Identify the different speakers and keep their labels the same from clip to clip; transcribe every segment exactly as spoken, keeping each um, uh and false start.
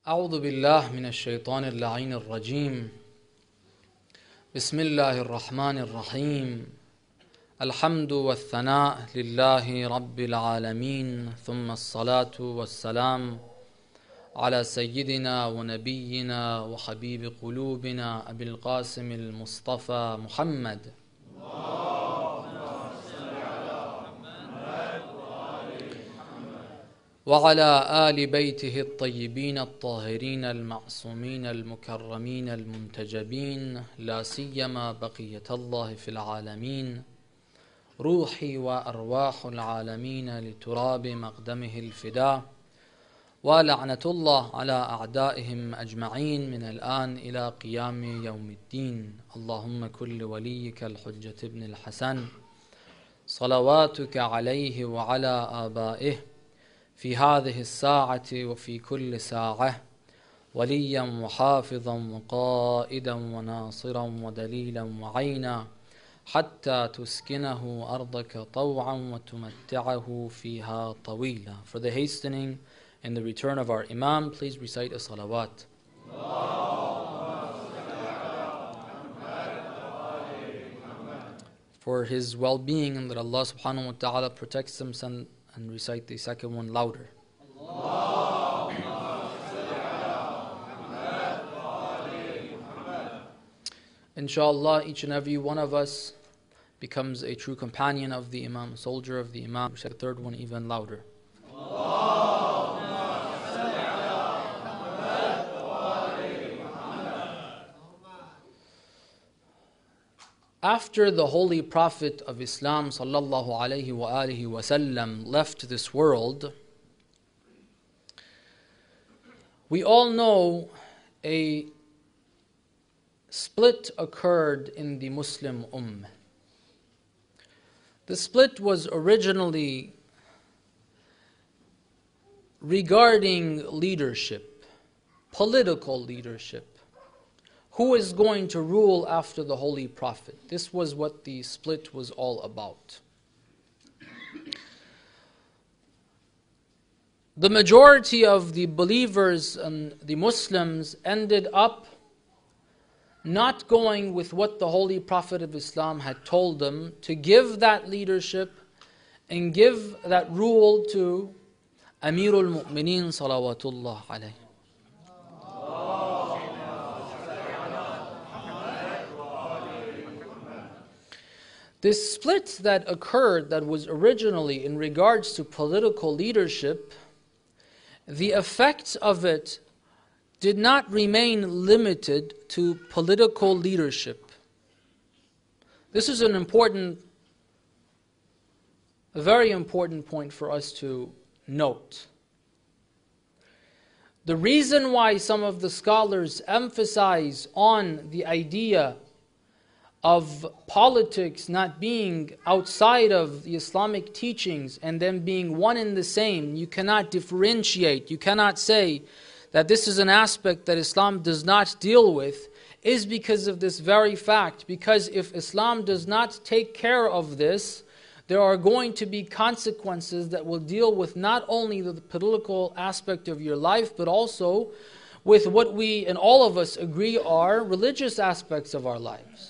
Speaker 1: أعوذ بالله من الشيطان اللعين الرجيم. بسم الله الرحمن الرحيم. الحمد والثناء لله رب العالمين، ثم الصلاة والسلام على سيدنا ونبينا وحبيب قلوبنا أبي القاسم المصطفى محمد وعلى آل بيته الطيبين الطاهرين المعصومين المكرمين المنتجبين، لا سيما بقية الله في العالمين. روحي وأرواح العالمين لتراب مقدمه الفداء، ولعنة الله على أعدائهم أجمعين من الآن إلى قيام يوم الدين. اللهم كل وليك الحجة ابن الحسن صلواتك عليه وعلى آبائه في هذه الساعة وفي كل ساعة وليا وحافظا وقائدا وناصرا ودليلا وعينا، حتى تسكنه أرضك طوعا وتمتعه فيها طويلا. For the hastening and the return of our Imam, please recite a salawat. For his well-being, and that Allah subhanahu wa ta'ala protects him, and and recite the second one louder. Inshallah, each and every one of us becomes a true companion of the Imam, a soldier of the Imam. Recite the third one even louder. After the Holy Prophet of Islam sallallahu alaihi wa alihi wasallam left this world, we all know a split occurred in the Muslim Ummah. The split was originally regarding leadership, political leadership. Who is going to rule after the Holy Prophet? This was what the split was all about. The majority of the believers and the Muslims ended up not going with what the Holy Prophet of Islam had told them, to give that leadership and give that rule to Amirul Mu'mineen salawatullah alayhi. This split that occurred, that was originally in regards to political leadership, the effects of it did not remain limited to political leadership. This is an important, a very important point for us to note. The reason why some of the scholars emphasize on the idea of politics not being outside of the Islamic teachings and them being one and the same, you cannot differentiate, you cannot say that this is an aspect that Islam does not deal with, is because of this very fact. Because if Islam does not take care of this, there are going to be consequences that will deal with not only the political aspect of your life, but also with what we and all of us agree are religious aspects of our lives.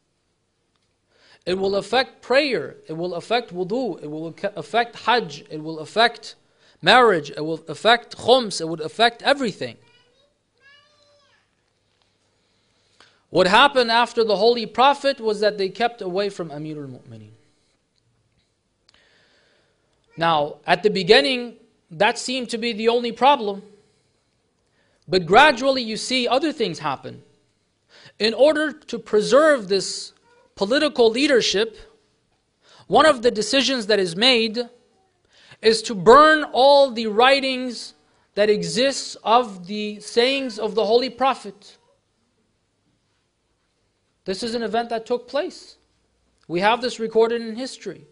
Speaker 1: It will affect prayer, it will affect wudu, it will affect hajj, it will affect marriage, it will affect khums, it would affect everything. What happened after the Holy Prophet was that they kept away from Amirul Mu'mineen. Now, at the beginning, that seemed to be the only problem. But gradually you see other things happen. In order to preserve this political leadership, one of the decisions that is made is to burn all the writings that exist of the sayings of the Holy Prophet. This is an event that took place. We have this recorded in history.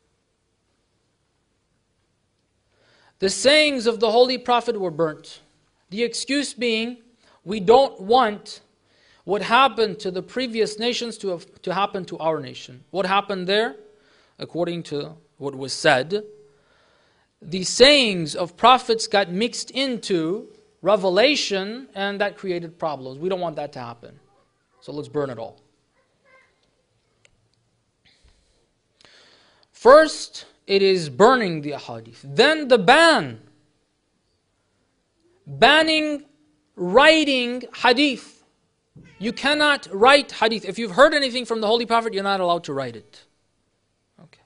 Speaker 1: The sayings of the Holy Prophet were burnt. The excuse being, we don't want what happened to the previous nations to, have, to happen to our nation. What happened there? According to what was said, the sayings of prophets got mixed into revelation, and that created problems. We don't want that to happen. So let's burn it all. First, it is burning the ahadith. Then the ban. Banning writing hadith. You cannot write hadith. If you've heard anything from the Holy Prophet, you're not allowed to write it. Okay.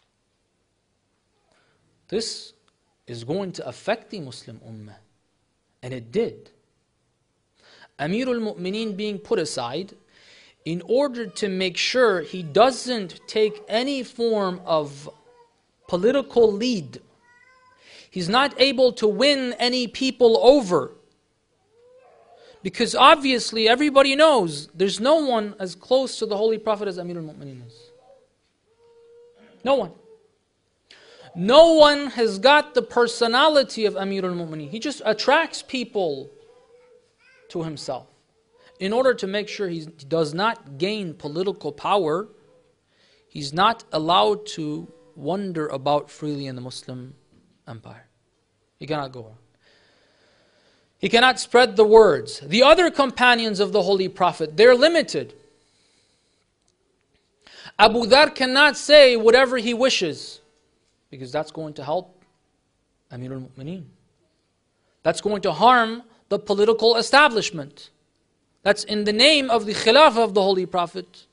Speaker 1: This is going to affect the Muslim Ummah. And it did. Amirul Mu'mineen being put aside in order to make sure he doesn't take any form of political lead. He's not able to win any people over. Because obviously everybody knows there's no one as close to the Holy Prophet as Amirul Mu'mineen is. No one. No one has got the personality of Amirul Mu'mineen. He just attracts people to himself. In order to make sure he does not gain political power, he's not allowed to wander about freely in the Muslim empire. He cannot go on. He cannot spread the words. The other companions of the Holy Prophet, they're limited. Abu Dhar cannot say whatever he wishes, because that's going to help Amirul Mu'mineen. That's going to harm the political establishment. That's in the name of the Khilafah of the Holy Prophet.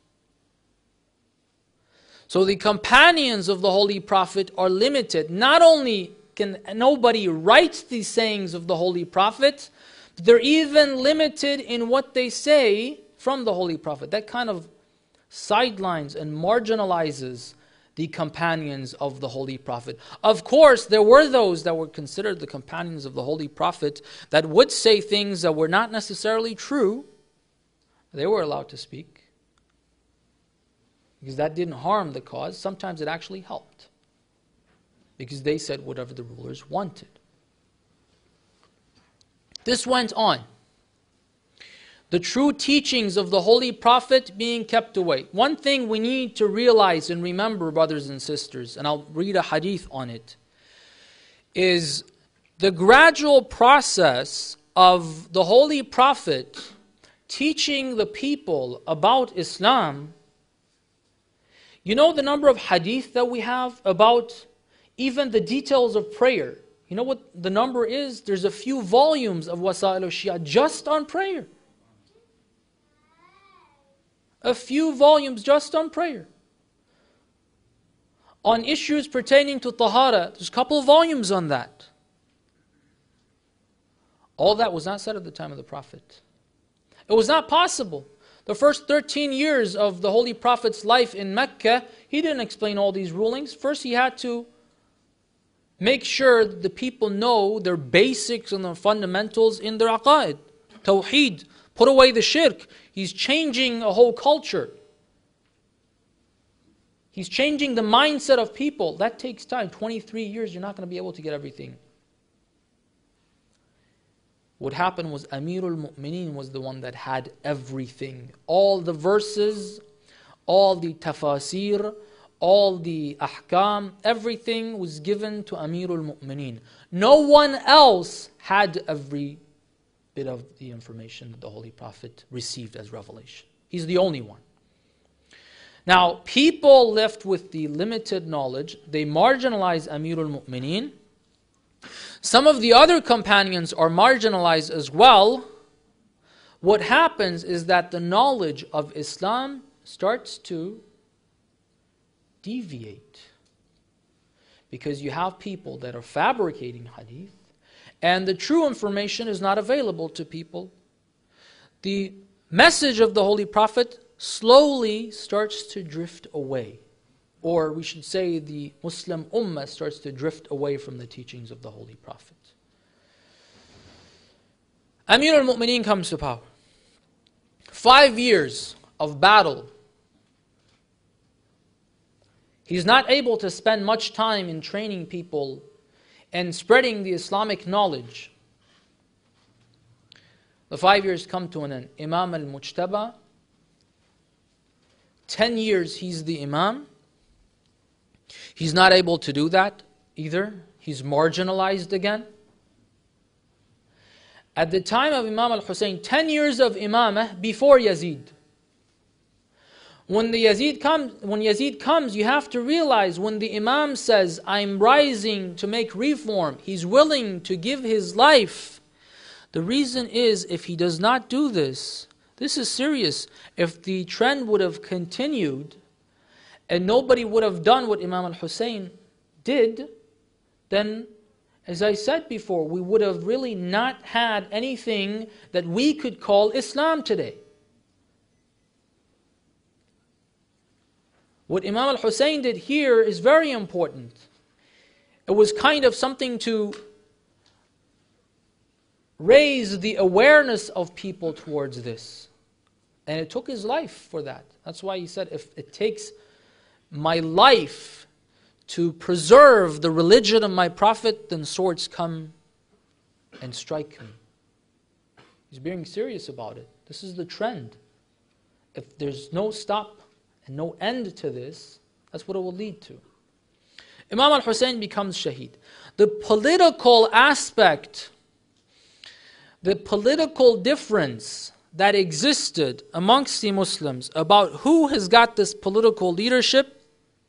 Speaker 1: So the companions of the Holy Prophet are limited. Not only can nobody write the sayings of the Holy Prophet, but they're even limited in what they say from the Holy Prophet. That kind of sidelines and marginalizes the companions of the Holy Prophet. Of course, there were those that were considered the companions of the Holy Prophet that would say things that were not necessarily true. They were allowed to speak, because that didn't harm the cause. Sometimes it actually helped, because they said whatever the rulers wanted. This went on. The true teachings of the Holy Prophet being kept away. One thing we need to realize and remember, brothers and sisters, and I'll read a hadith on it, is the gradual process of the Holy Prophet teaching the people about Islam. You know the number of hadith that we have about even the details of prayer. You know what the number is? There's a few volumes of Wasa'il al-Shia just on prayer. A few volumes just on prayer. On issues pertaining to Tahara, there's a couple of volumes on that. All that was not said at the time of the Prophet. It was not possible. The first thirteen years of the Holy Prophet's life in Mecca, he didn't explain all these rulings. First he had to make sure that the people know their basics and their fundamentals in their aqaid. Tawheed. Put away the shirk. He's changing a whole culture. He's changing the mindset of people. That takes time. twenty-three years, you're not going to be able to get everything. What happened was Amirul Mu'mineen was the one that had everything. All the verses, all the tafasir, all the ahkam, everything was given to Amirul Mu'mineen. No one else had every bit of the information that the Holy Prophet received as revelation. He's the only one. Now, people left with the limited knowledge, they marginalize Amirul Mu'mineen. Some of the other companions are marginalized as well. What happens is that the knowledge of Islam starts to deviate, because you have people that are fabricating hadith, and the true information is not available to people. The message of the Holy Prophet slowly starts to drift away. Or we should say the Muslim Ummah starts to drift away from the teachings of the Holy Prophet. Amir al-Mu'mineen comes to power. Five years of battle. He's not able to spend much time in training people and spreading the Islamic knowledge. The five years come to an end. Imam al-Mujtaba, ten years he's the Imam. He's not able to do that either. He's marginalized again. At the time of Imam al-Hussein, ten years of imamah before Yazid. When the Yazid comes, when Yazid comes, you have to realize when the Imam says, I'm rising to make reform, he's willing to give his life. The reason is, if he does not do this, this is serious. If the trend would have continued and nobody would have done what Imam al-Hussein did, then, as I said before, we would have really not had anything that we could call Islam today. What Imam al-Hussein did here is very important. It was kind of something to raise the awareness of people towards this. And it took his life for that. That's why he said, if it takes my life to preserve the religion of my Prophet, then swords come and strike me. He's being serious about it. This is the trend. If there's no stop and no end to this, that's what it will lead to. Imam al-Hussein becomes shaheed. The political aspect, the political difference that existed amongst the Muslims about who has got this political leadership,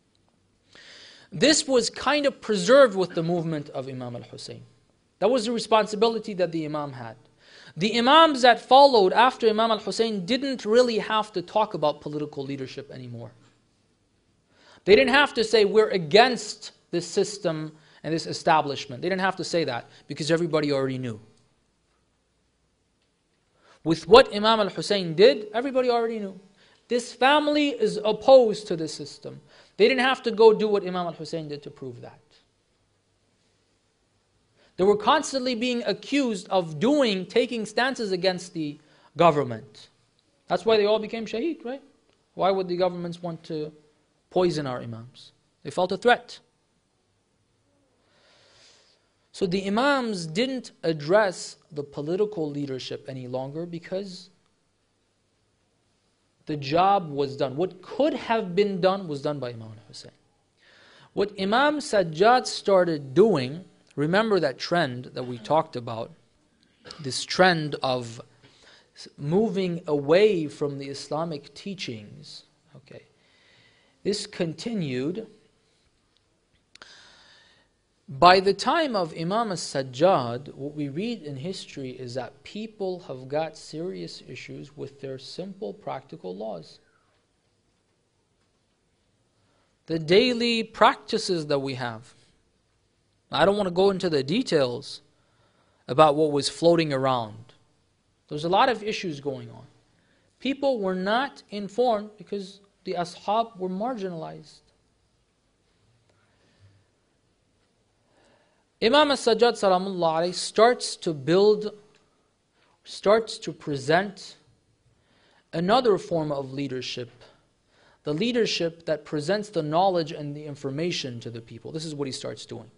Speaker 1: this was kind of preserved with the movement of Imam al-Hussein. That was the responsibility that the Imam had. The Imams that followed after Imam al-Hussein didn't really have to talk about political leadership anymore. They didn't have to say, we're against this system and this establishment. They didn't have to say that because everybody already knew. With what Imam al-Hussein did, everybody already knew. This family is opposed to this system. They didn't have to go do what Imam al-Hussein did to prove that. They were constantly being accused of doing, taking stances against the government. That's why they all became shaheed, right? Why would the governments want to poison our imams? They felt a threat. So the imams didn't address the political leadership any longer because the job was done. What could have been done was done by Imam al-Hussein. What Imam Sajjad started doing, remember that trend that we talked about, this trend of moving away from the Islamic teachings. Okay, this continued. By the time of Imam al-Sajjad, what we read in history is that people have got serious issues with their simple practical laws. The daily practices that we have. I don't want to go into the details about what was floating around. There's a lot of issues going on. People were not informed because the ashab were marginalized. Imam al-Sajjad salamullah alayhi starts to build, starts to present another form of leadership. The leadership that presents the knowledge and the information to the people. This is what he starts doing.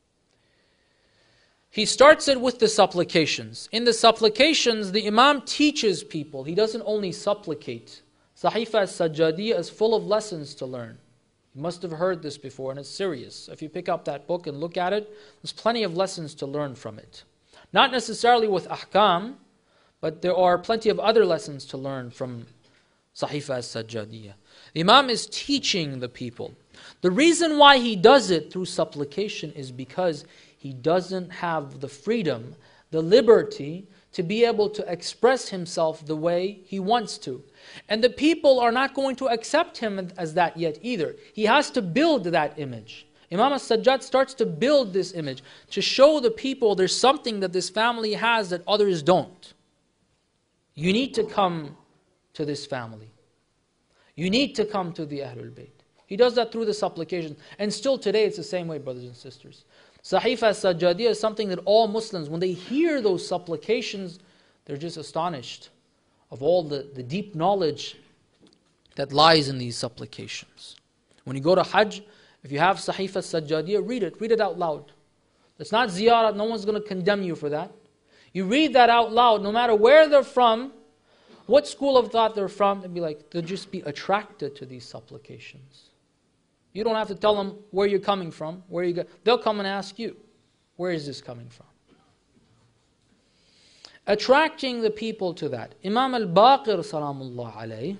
Speaker 1: He starts it with the supplications. In the supplications, the Imam teaches people. He doesn't only supplicate. Sahifa al-Sajjadiyya is full of lessons to learn. You must have heard this before, and it's serious. If you pick up that book and look at it, there's plenty of lessons to learn from it. Not necessarily with ahkam, but there are plenty of other lessons to learn from Sahifa al-Sajjadiyya. The Imam is teaching the people. The reason why he does it through supplication is because he doesn't have the freedom, the liberty to be able to express himself the way he wants to. And the people are not going to accept him as that yet either. He has to build that image. Imam al-Sajjad starts to build this image to show the people there's something that this family has that others don't. You need to come to this family. You need to come to the Ahlul Bayt. He does that through the supplication. And still today it's the same way, brothers and sisters. Sahifa al-Sajjadiyya is something that all Muslims, when they hear those supplications, they're just astonished of all the, the deep knowledge that lies in these supplications. When you go to Hajj, if you have Sahifa al-Sajjadiyya, read it. Read it out loud. It's not ziyarah. No one's going to condemn you for that. You read that out loud, no matter where they're from, what school of thought they're from, they'll be like, they'll just be attracted to these supplications. You don't have to tell them where you're coming from, where you go. They'll come and ask you, where is this coming from? attracting the people to that. Imam al-Baqir salamullah alayhi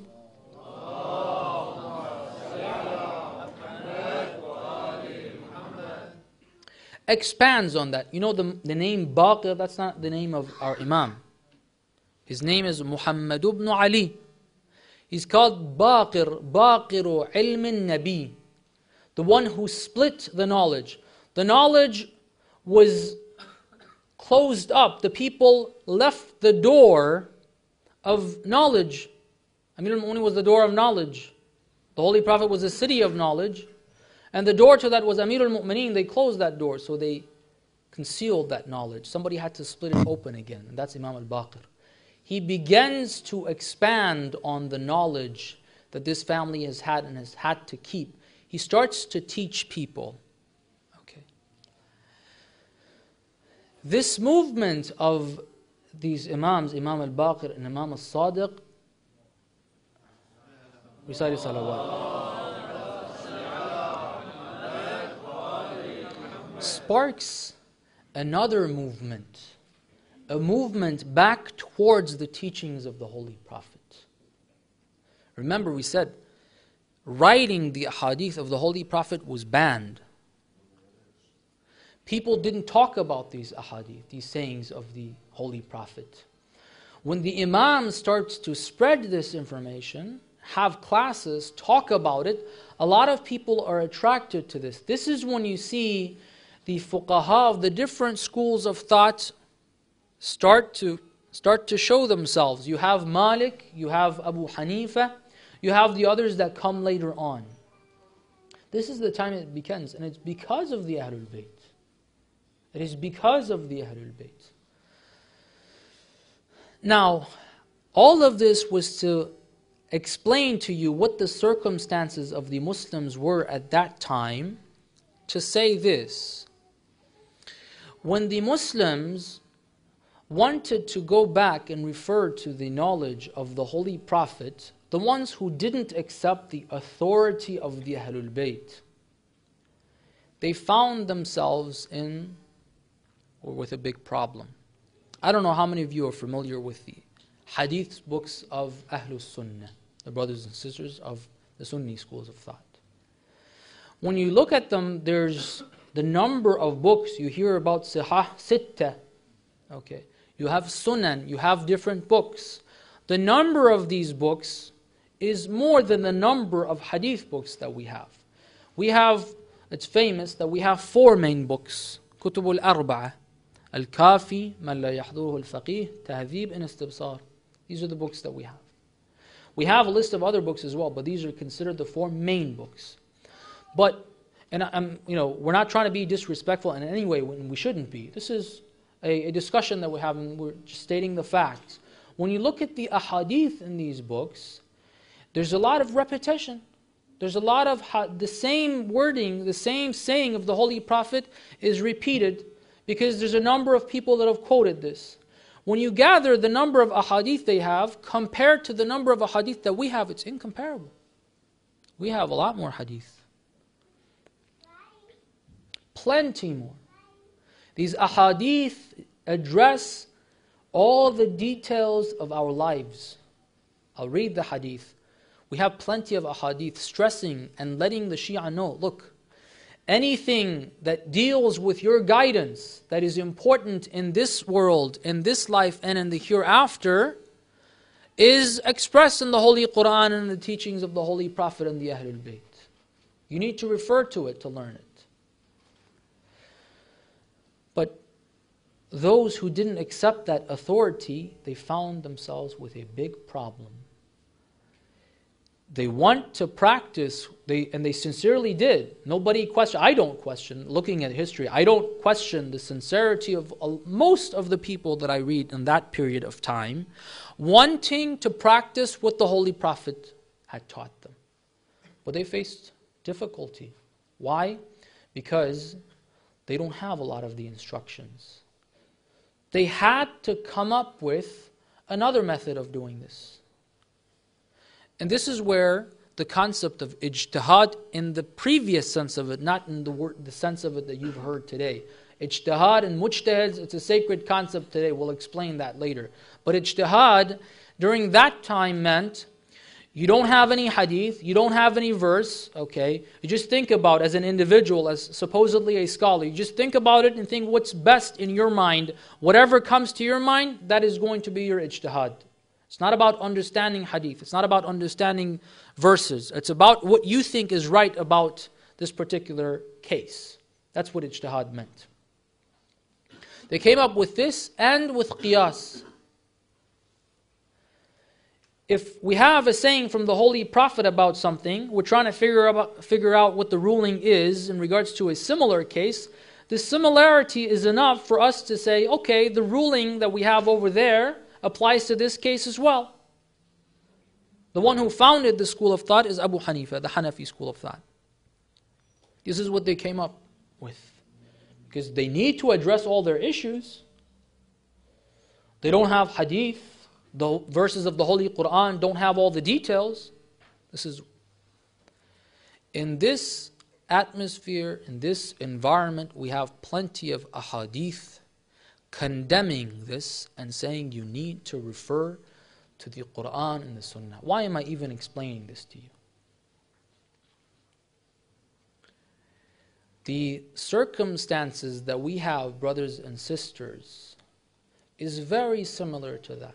Speaker 1: expands on that. You know the, the name Baqir, that's not the name of our Imam. His name is Muhammad ibn Ali. He's called Baqir, Baqiru ilmin Nabi, the one who split the knowledge. The knowledge was closed up. The people left the door of knowledge. Amir al-Mu'minin was the door of knowledge. The Holy Prophet was the city of knowledge. And the door to that was Amir al-Mu'minin. They closed that door, so they concealed that knowledge. Somebody had to split it open again, and that's Imam al-Baqir. He begins to expand on the knowledge that this family has had and has had to keep. He starts to teach people. Okay. This movement of these Imams, Imam al-Baqir and Imam al-Sadiq, recite salawat, sparks another movement, a movement back towards the teachings of the Holy Prophet. Remember, we said writing the ahadith of the Holy Prophet was banned. People didn't talk about these ahadith, these sayings of the Holy Prophet. When the Imam starts to spread this information, have classes, talk about it, a lot of people are attracted to this. This is when you see the fuqaha of the different schools of thought start to start to show themselves. You have Malik, you have Abu Hanifa, you have the others that come later on. This is the time it begins, and it's because of the Ahlul Bayt. It is because of the Ahlul Bayt. Now, all of this was to explain to you what the circumstances of the Muslims were at that time, to say this: when the Muslims wanted to go back and refer to the knowledge of the Holy Prophet, the ones who didn't accept the authority of the Ahlul Bayt, they found themselves in or with a big problem. I don't know how many of you are familiar with the hadith books of Ahlul Sunnah, the brothers and sisters of the Sunni schools of thought. When you look at them, there's the number of books. You hear about Sahih Sitta. Okay. You have Sunan, you have different books. The number of these books is more than the number of hadith books that we have. We have, it's famous that we have four main books. Kutub al-Arba'a, Al-Kafi, Man la yahduruhu al-Faqih, Tahdhib and Istibsar. These are the books that we have. We have a list of other books as well, but these are considered the four main books. But, and I'm, you know, we're not trying to be disrespectful in any way when we shouldn't be. This is a, a discussion that we're having. We're just stating the facts. When you look at the ahadith in these books, there's a lot of repetition. There's a lot of ha- the same wording, the same saying of the Holy Prophet is repeated because there's a number of people that have quoted this. When you gather the number of ahadith they have compared to the number of ahadith that we have, it's incomparable. We have a lot more hadith. Plenty more. These ahadith address all the details of our lives. I'll read the hadith. We have plenty of ahadith stressing and letting the Shia know, look, anything that deals with your guidance that is important in this world, in this life, and in the hereafter is expressed in the Holy Quran and the teachings of the Holy Prophet and the Ahlul Bayt. You need to refer to it to learn it. But those who didn't accept that authority, they found themselves with a big problem. They want to practice, they and they sincerely did. Nobody question, I don't question, looking at history, I don't question the sincerity of most of the people that I read in that period of time, wanting to practice what the Holy Prophet had taught them. But they faced difficulty. Why? Because they don't have a lot of the instructions. They had to come up with another method of doing this. And this is where the concept of ijtihad in the previous sense of it, not in the word, the sense of it that you've heard today. Ijtihad and mujtahids, it's a sacred concept today. We'll explain that later. But ijtihad during that time meant you don't have any hadith, you don't have any verse, okay? You just think about, as an individual, as supposedly a scholar, you just think about it and think what's best in your mind. Whatever comes to your mind, that is going to be your ijtihad. It's not about understanding hadith. It's not about understanding verses. It's about what you think is right about this particular case. That's what ijtihad meant. They came up with this and with qiyas. If we have a saying from the Holy Prophet about something, we're trying to figure out, figure out what the ruling is in regards to a similar case, the similarity is enough for us to say, okay, the ruling that we have over there applies to this case as well. The one who founded the school of thought is Abu Hanifa, the Hanafi school of thought. This is what they came up with. Because they need to address all their issues. They don't have hadith. The verses of the Holy Quran don't have all the details. This is in this atmosphere, in this environment, we have plenty of ahadith condemning this and saying you need to refer to the Quran and the Sunnah. Why am I even explaining this to you? The circumstances that we have, brothers and sisters, is very similar to that.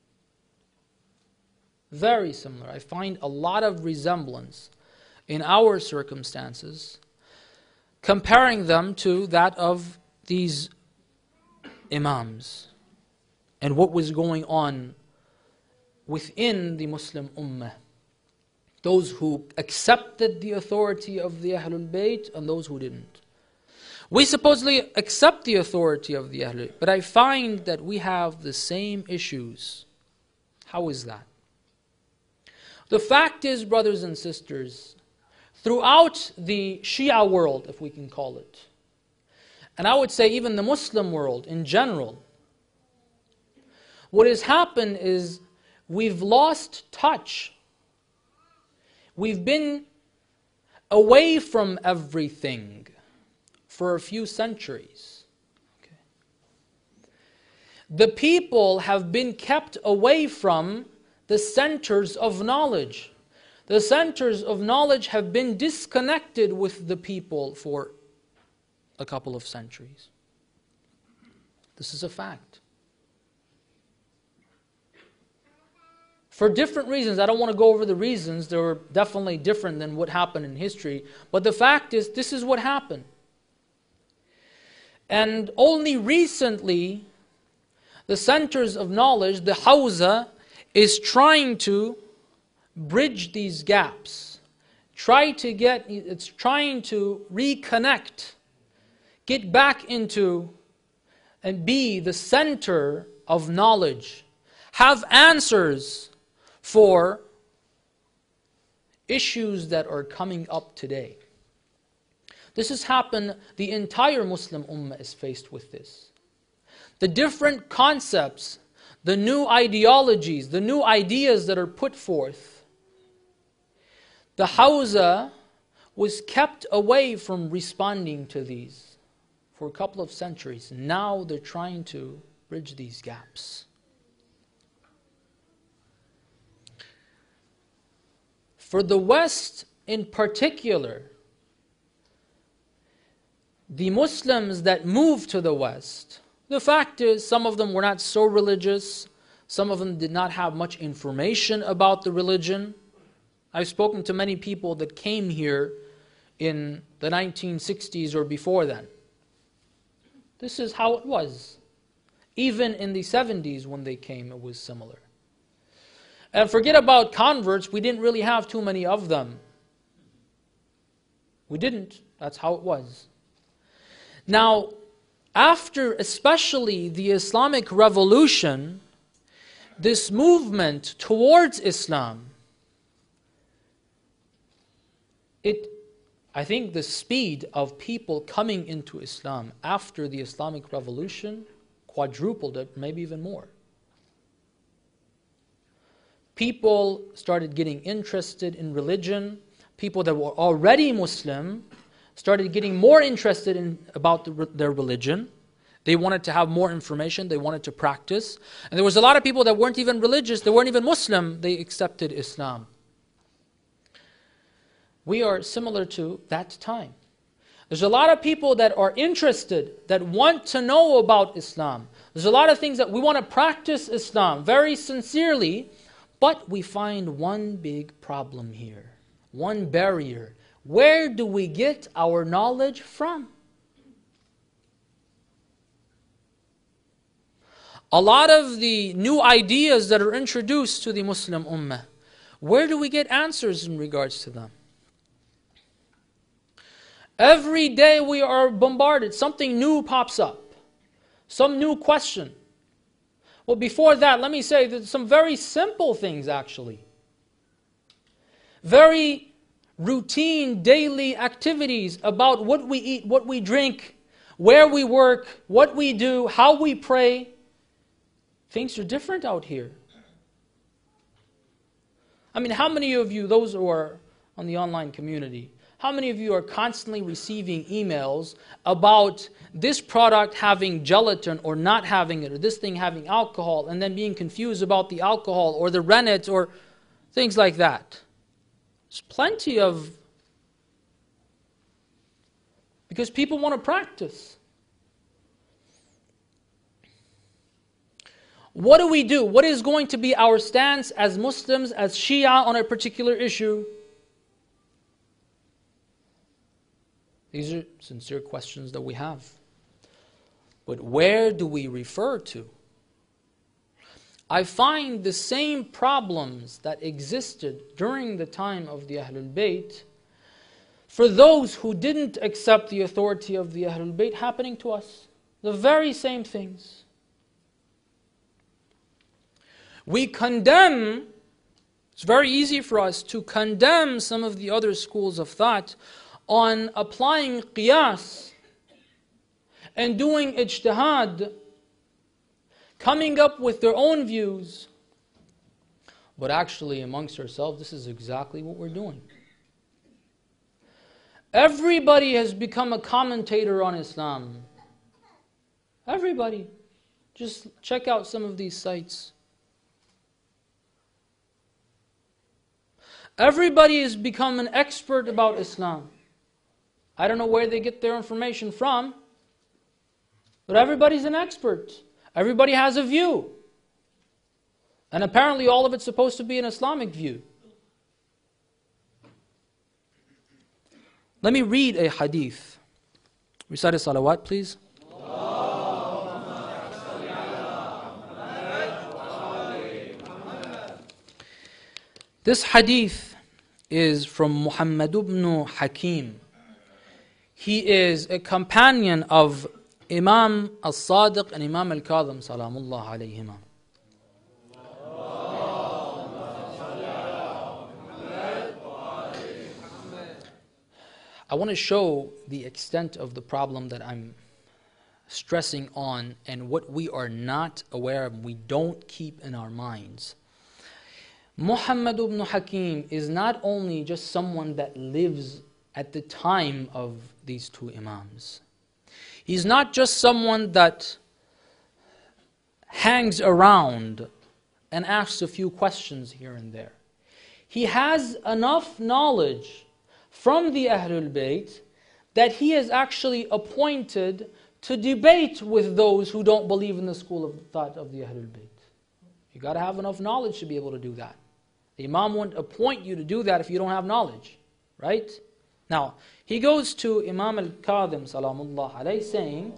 Speaker 1: Very similar. I find a lot of resemblance in our circumstances, comparing them to that of these imams and what was going on within the Muslim ummah. Those who accepted the authority of the Ahlul Bayt and those who didn't. We supposedly accept the authority of the Ahlul Bayt, but I find that we have the same issues. How is that? The fact is, brothers and sisters, throughout the Shia world, if we can call it, and I would say even the Muslim world in general, what has happened is we've lost touch. We've been away from everything for a few centuries. Okay. The people have been kept away from the centers of knowledge. The centers of knowledge have been disconnected with the people for a couple of centuries. This is a fact. For different reasons. I don't want to go over the reasons. They were definitely different than what happened in history. But the fact is, this is what happened. And only recently, the centers of knowledge, the Hawza, is trying to bridge these gaps. Try to get, it's trying to reconnect, get back into and be the center of knowledge. Have answers for issues that are coming up today. This has happened, the entire Muslim ummah is faced with this. The different concepts, the new ideologies, the new ideas that are put forth. The Hawza was kept away from responding to these for a couple of centuries. Now they're trying to bridge these gaps. For the West in particular, the Muslims that moved to the West, the fact is some of them were not so religious, some of them did not have much information about the religion. I've spoken to many people that came here in the nineteen sixties or before then. This is how it was. Even in the seventies when they came, it was similar. And forget about converts, we didn't really have too many of them. We didn't. That's how it was. Now, after especially the Islamic Revolution, this movement towards Islam, it, I think the speed of people coming into Islam after the Islamic Revolution quadrupled it, maybe even more. People started getting interested in religion. People that were already Muslim started getting more interested in about the, their religion. They wanted to have more information. They wanted to practice. And there was a lot of people that weren't even religious. They weren't even Muslim. They accepted Islam. We are similar to that time. There's a lot of people that are interested, that want to know about Islam. There's a lot of things that we want to practice Islam very sincerely, but we find one big problem here, one barrier. Where do we get our knowledge from? A lot of the new ideas that are introduced to the Muslim Ummah, where do we get answers in regards to them? Every day we are bombarded. Something new pops up. Some new question. Well, before that, let me say that some very simple things actually. Very routine daily activities about what we eat, what we drink, where we work, what we do, how we pray. Things are different out here. I mean, how many of you, those who are on the online community, how many of you are constantly receiving emails about this product having gelatin or not having it, or this thing having alcohol, and then being confused about the alcohol or the rennet or things like that? There's plenty of... Because people want to practice. What do we do? What is going to be our stance as Muslims, as Shia on a particular issue? These are sincere questions that we have. But where do we refer to? I find the same problems that existed during the time of the Ahlul Bayt for those who didn't accept the authority of the Ahlul Bayt happening to us. The very same things. We condemn, it's very easy for us to condemn some of the other schools of thought on applying qiyas and doing ijtihad, coming up with their own views. But actually amongst ourselves, this is exactly what we're doing. Everybody has become a commentator on Islam. Everybody. Just check out some of these sites. Everybody has become an expert about Islam. I don't know where they get their information from, but everybody's an expert. Everybody has a view. And apparently all of it's supposed to be an Islamic view. Let me read a hadith. Recite a salawat, please. This hadith is from Muhammad ibn Hakim. He is a companion of Imam al-Sadiq and Imam al-Kadhim, salamullah alayhima. I want to show the extent of the problem that I'm stressing on and what we are not aware of, we don't keep in our minds. Muhammad ibn Hakim is not only just someone that lives at the time of these two Imams. He's not just someone that hangs around and asks a few questions here and there. He has enough knowledge from the Ahlul Bayt that he is actually appointed to debate with those who don't believe in the school of thought of the Ahlul Bayt. You got to have enough knowledge to be able to do that. The Imam won't appoint you to do that if you don't have knowledge, right? Now, he goes to Imam al-Kadhim, salamullah alayhi, saying,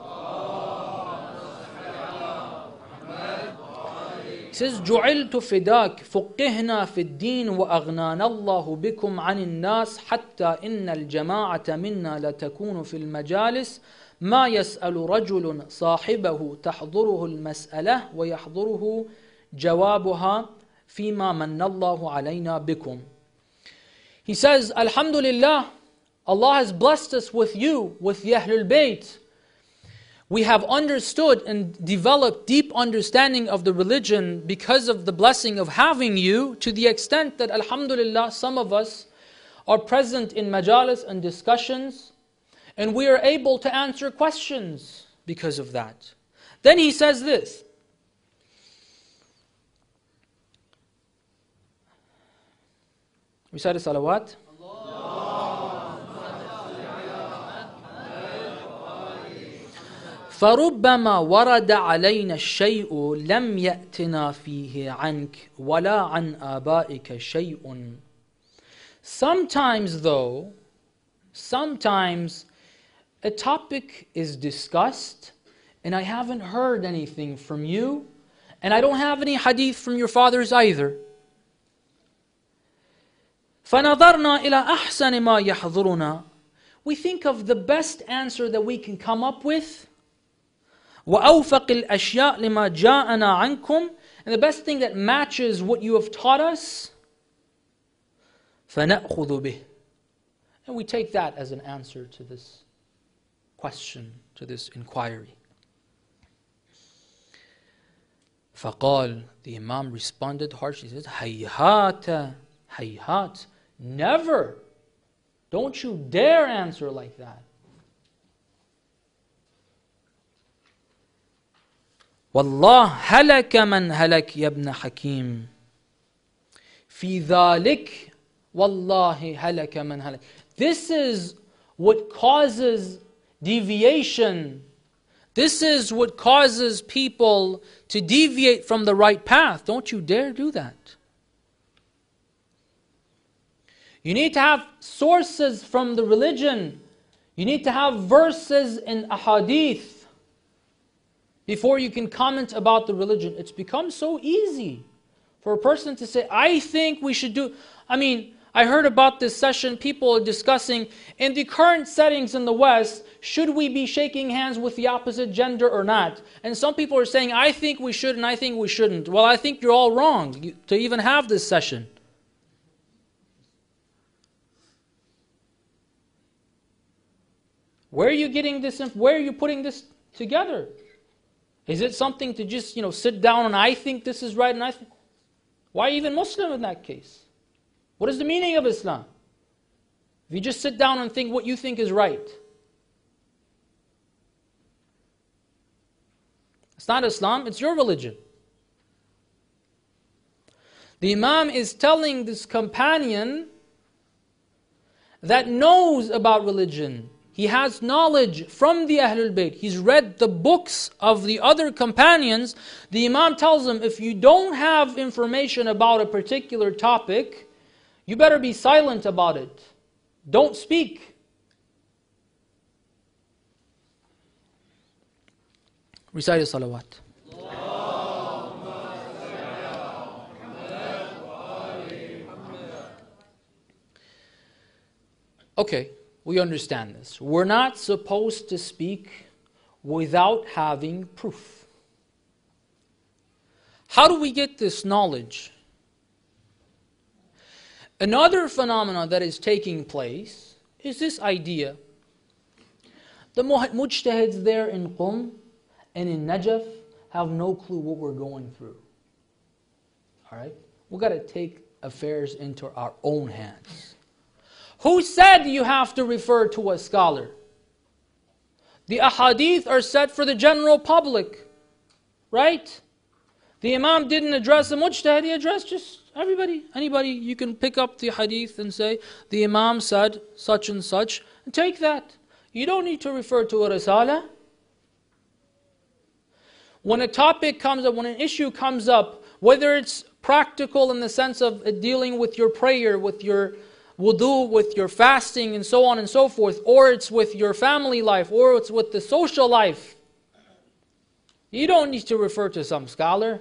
Speaker 1: he says, جُعِلْتُ فِدَاكَ فُقِّهْنَا فِي الدِّينِ وَأَغْنَانَ اللَّهُ بِكُمْ عَنِ النَّاسِ حَتَّى إِنَّ الْجَمَاعَةَ مِنَّا لَتَكُونُ فِي الْمَجَالِسِ مَا يَسْأَلُ رَجُلٌ صَاحِبَهُ تَحْضُرُهُ الْمَسْأَلَةِ وَيَحْضُرُهُ جَوَابُهَا فِيمَا مَنَّ اللَّهُ عَلَيْنَا بِكُمْ. He says, Alhamdulillah, Allah has blessed us with you, with the Ahlul Bayt. We have understood and developed deep understanding of the religion because of the blessing of having you, to the extent that, Alhamdulillah, some of us are present in majalis and discussions, and we are able to answer questions because of that. Then he says this. Recite a salawat. فَرُبَّمَا وَرَدَ عَلَيْنَا الشَّيْءُ لَمْ يَأْتِنَا فِيهِ عَنْكَ وَلَا عَنْ آبَائِكَ شَيْءٌ. Sometimes though, sometimes a topic is discussed and I haven't heard anything from you and I don't have any hadith from your fathers either. فَنَظَرْنَا إِلَىٰ أَحْسَنِ مَا يَحْضُرُنَا. We think of the best answer that we can come up with. وَأَوْفَقِ الْأَشْيَاءِ لِمَا جَاءَنَا عَنْكُمْ. And the best thing that matches what you have taught us. فَنَأْخُذُ بِهِ. And we take that as an answer to this question, to this inquiry. فَقَالَ. The Imam responded harshly. He says, هَيْهَاتَ هَيْهَاتَ. Never. Don't you dare answer like that. وَاللَّهِ هَلَكَ مَنْ هَلَكَ يَبْنَ حَكِيمٍ فِي ذَلِكَ وَاللَّهِ هَلَكَ مَنْ هَلَكَ. This is what causes deviation. This is what causes people to deviate from the right path. Don't you dare do that. You need to have sources from the religion. You need to have verses in ahadith before you can comment about the religion. It's become so easy for a person to say, I think we should do... I mean, I heard about this session, people are discussing, in the current settings in the West, should we be shaking hands with the opposite gender or not? And some people are saying, I think we should and I think we shouldn't. Well, I think you're all wrong to even have this session. Where are you getting this? Where are you putting this together? Is it something to just, you know, sit down and I think this is right and I think... Why even Muslim in that case? What is the meaning of Islam? If you just sit down and think what you think is right. It's not Islam, it's your religion. The Imam is telling this companion that knows about religion. He has knowledge from the Ahlul Bayt. He's read the books of the other companions. The Imam tells him, if you don't have information about a particular topic, you better be silent about it. Don't speak. Recite a salawat. Okay. We understand this. We're not supposed to speak without having proof. How do we get this knowledge? Another phenomenon that is taking place is this idea. The mujtahids there in Qum and in Najaf have no clue what we're going through. All right? We've got to take affairs into our own hands. Who said you have to refer to a scholar? The ahadith are set for the general public, right? The Imam didn't address the mujtahid, he addressed just everybody. Anybody, you can pick up the hadith and say, the Imam said such and such, and take that. You don't need to refer to a risala. When a topic comes up, when an issue comes up, whether it's practical in the sense of dealing with your prayer, with your wudu, with your fasting and so on and so forth, or it's with your family life, or it's with the social life, you don't need to refer to some scholar.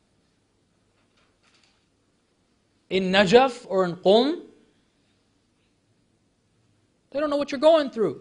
Speaker 1: In Najaf or in Qum, they don't know what you're going through.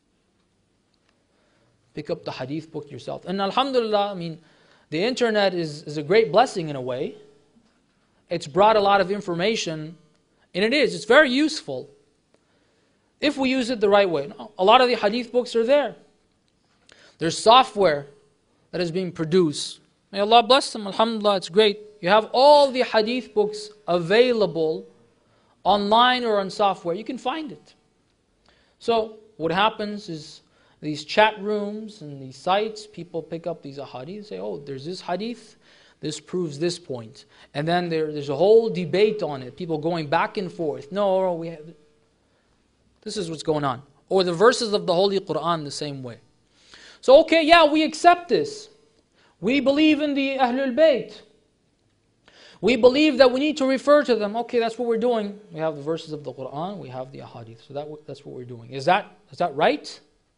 Speaker 1: Pick up the hadith book yourself. And alhamdulillah, I mean, the internet is, is a great blessing in a way. It's brought a lot of information. And it is, it's very useful if we use it the right way. A lot of the hadith books are there. There's software that is being produced. May Allah bless them, alhamdulillah, it's great. You have all the hadith books available online or on software. You can find it. So what happens is these chat rooms and these sites, people pick up these ahadith and say, oh, there's this hadith, this proves this point. And then there, there's a whole debate on it, people going back and forth. No, we have, this is what's going on. Or the verses of the Holy Quran the same way. So okay, yeah, we accept this. We believe in the Ahlul Bayt. We believe that we need to refer to them. Okay, that's what we're doing. We have the verses of the Quran, we have the ahadith. So that, that's what we're doing. Is that, is that right?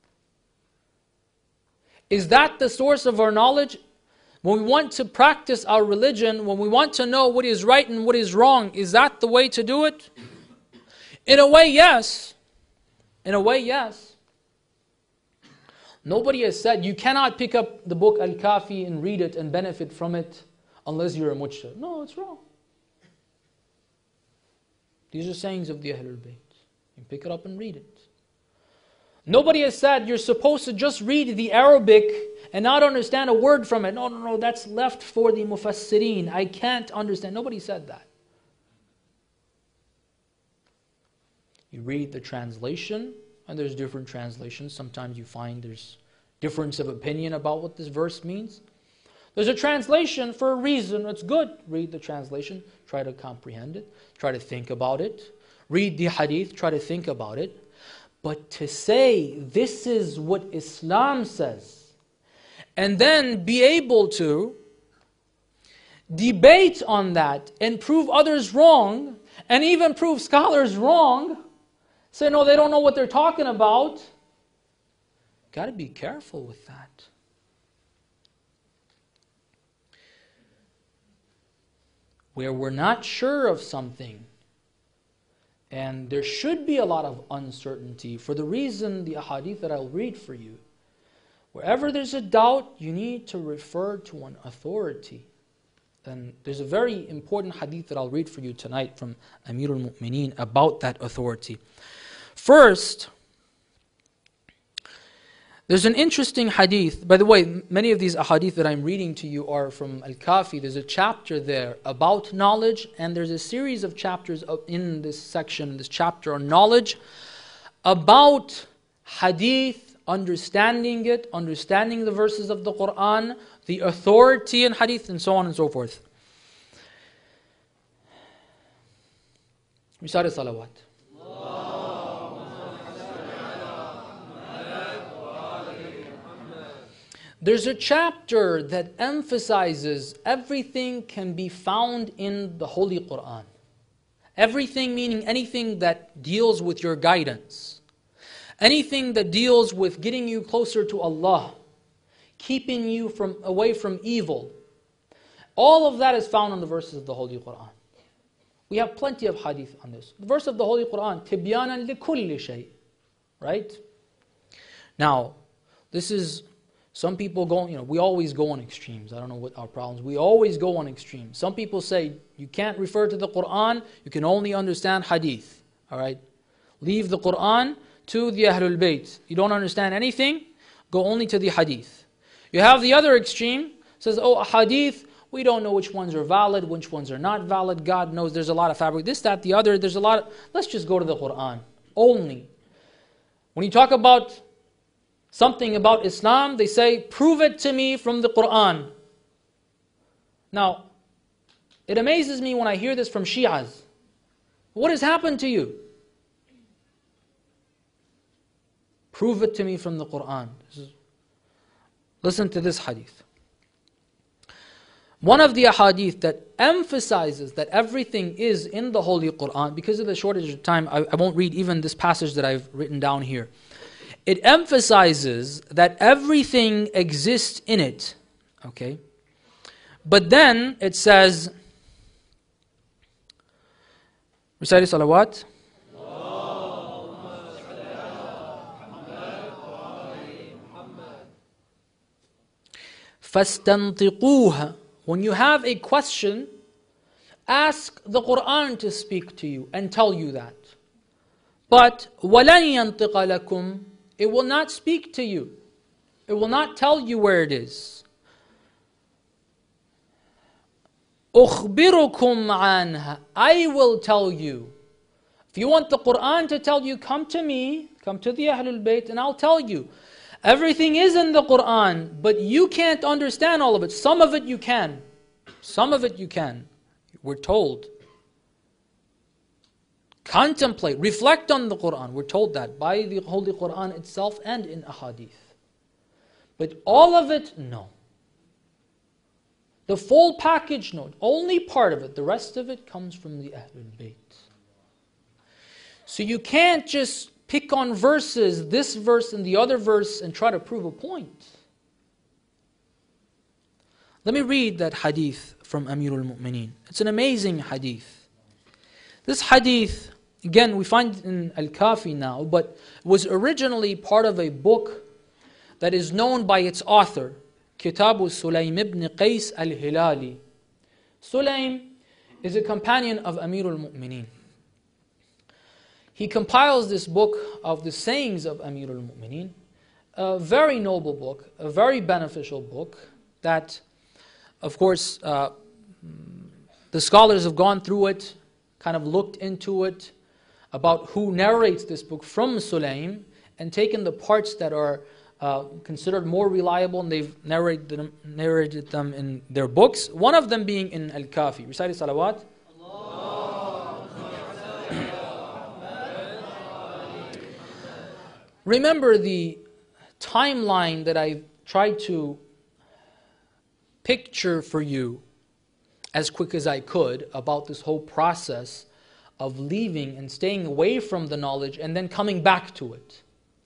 Speaker 1: Is that the source of our knowledge? When we want to practice our religion, when we want to know what is right and what is wrong, is that the way to do it? In a way, yes. In a way, yes. Nobody has said you cannot pick up the book Al-Kafi and read it and benefit from it unless you're a mujtahid. No, it's wrong. These are sayings of the Ahlul Bayt. You pick it up and read it. Nobody has said you're supposed to just read the Arabic and not understand a word from it. No, no, no, that's left for the mufassirin. I can't understand. Nobody said that. You read the translation, and there's different translations. Sometimes you find there's difference of opinion about what this verse means. There's a translation for a reason. It's good. Read the translation. Try to comprehend it. Try to think about it. Read the hadith. Try to think about it. But to say this is what Islam says, and then be able to debate on that and prove others wrong, and even prove scholars wrong, say no, they don't know what they're talking about. Got to be careful with that. Where we're not sure of something, and there should be a lot of uncertainty for the reason, the ahadith that I'll read for you. Wherever there's a doubt, you need to refer to an authority. And there's a very important hadith that I'll read for you tonight from Amirul Mu'mineen about that authority. First, there's an interesting hadith. By the way, many of these ahadith that I'm reading to you are from Al-Kafi. There's a chapter there about knowledge, and there's a series of chapters in this section, this chapter on knowledge, about hadith, understanding it, understanding the verses of the Quran, the authority in hadith, and so on and so forth. Recite salawat. There's a chapter that emphasizes everything can be found in the Holy Quran. Everything meaning anything that deals with your guidance. Anything that deals with getting you closer to Allah. Keeping you from away from evil. All of that is found in the verses of the Holy Quran. We have plenty of hadith on this. The verse of the Holy Quran, تِبْيَانًا لِكُلِّ شَيْءٍ. Right? Now, this is... Some people go, you know, we always go on extremes. I don't know what our problems. We always go on extremes. Some people say you can't refer to the Quran, you can only understand hadith. All right? Leave the Quran to the Ahlul Bayt. You don't understand anything, go only to the hadith. You have the other extreme, says, oh, hadith, we don't know which ones are valid, which ones are not valid. God knows there's a lot of fabric. This, that, the other, there's a lot of, let's just go to the Quran. Only. When you talk about something about Islam, they say, prove it to me from the Quran. Now, it amazes me when I hear this from Shi'as. What has happened to you? Prove it to me from the Quran. This is, listen to this hadith. One of the ahadith that emphasizes that everything is in the Holy Quran, because of the shortage of time, I, I won't read even this passage that I've written down here. It emphasizes that everything exists in it. Okay? But then it says, recite salawat. فَاسْتَنْطِقُوهَا. When you have a question, ask the Quran to speak to you and tell you that. But وَلَنْ يَنْطِقَ لَكُمْ. It will not speak to you. It will not tell you where it is. أُخْبِرُكُمْ عَنْهَا. I will tell you. If you want the Quran to tell you, come to me, come to the Ahlul Bayt, and I'll tell you. Everything is in the Quran, but you can't understand all of it. Some of it you can. Some of it you can. We're told. Contemplate, reflect on the Quran. We're told that by the Holy Quran itself and in Ahadith. But all of it, no. The full package, no. Only part of it. The rest of it comes from the Ahlul Bayt. So you can't just pick on verses, this verse and the other verse, and try to prove a point. Let me read that hadith from Amirul Mu'mineen. It's an amazing hadith. This hadith, again, we find it in Al-Kafi now, but was originally part of a book that is known by its author, Kitabu Sulaym ibn Qais al-Hilali. Sulaym is a companion of Amirul Mu'mineen. He compiles this book of the sayings of Amirul Mu'mineen, a very noble book, a very beneficial book that, of course, uh, the scholars have gone through it, kind of looked into it, about who narrates this book from Sulaym, and taken the parts that are uh, considered more reliable, and they've narrated them, narrated them in their books, one of them being in Al-Kafi. Recite salawat. Remember the timeline that I tried to picture for you as quick as I could about this whole process of leaving and staying away from the knowledge and then coming back to it.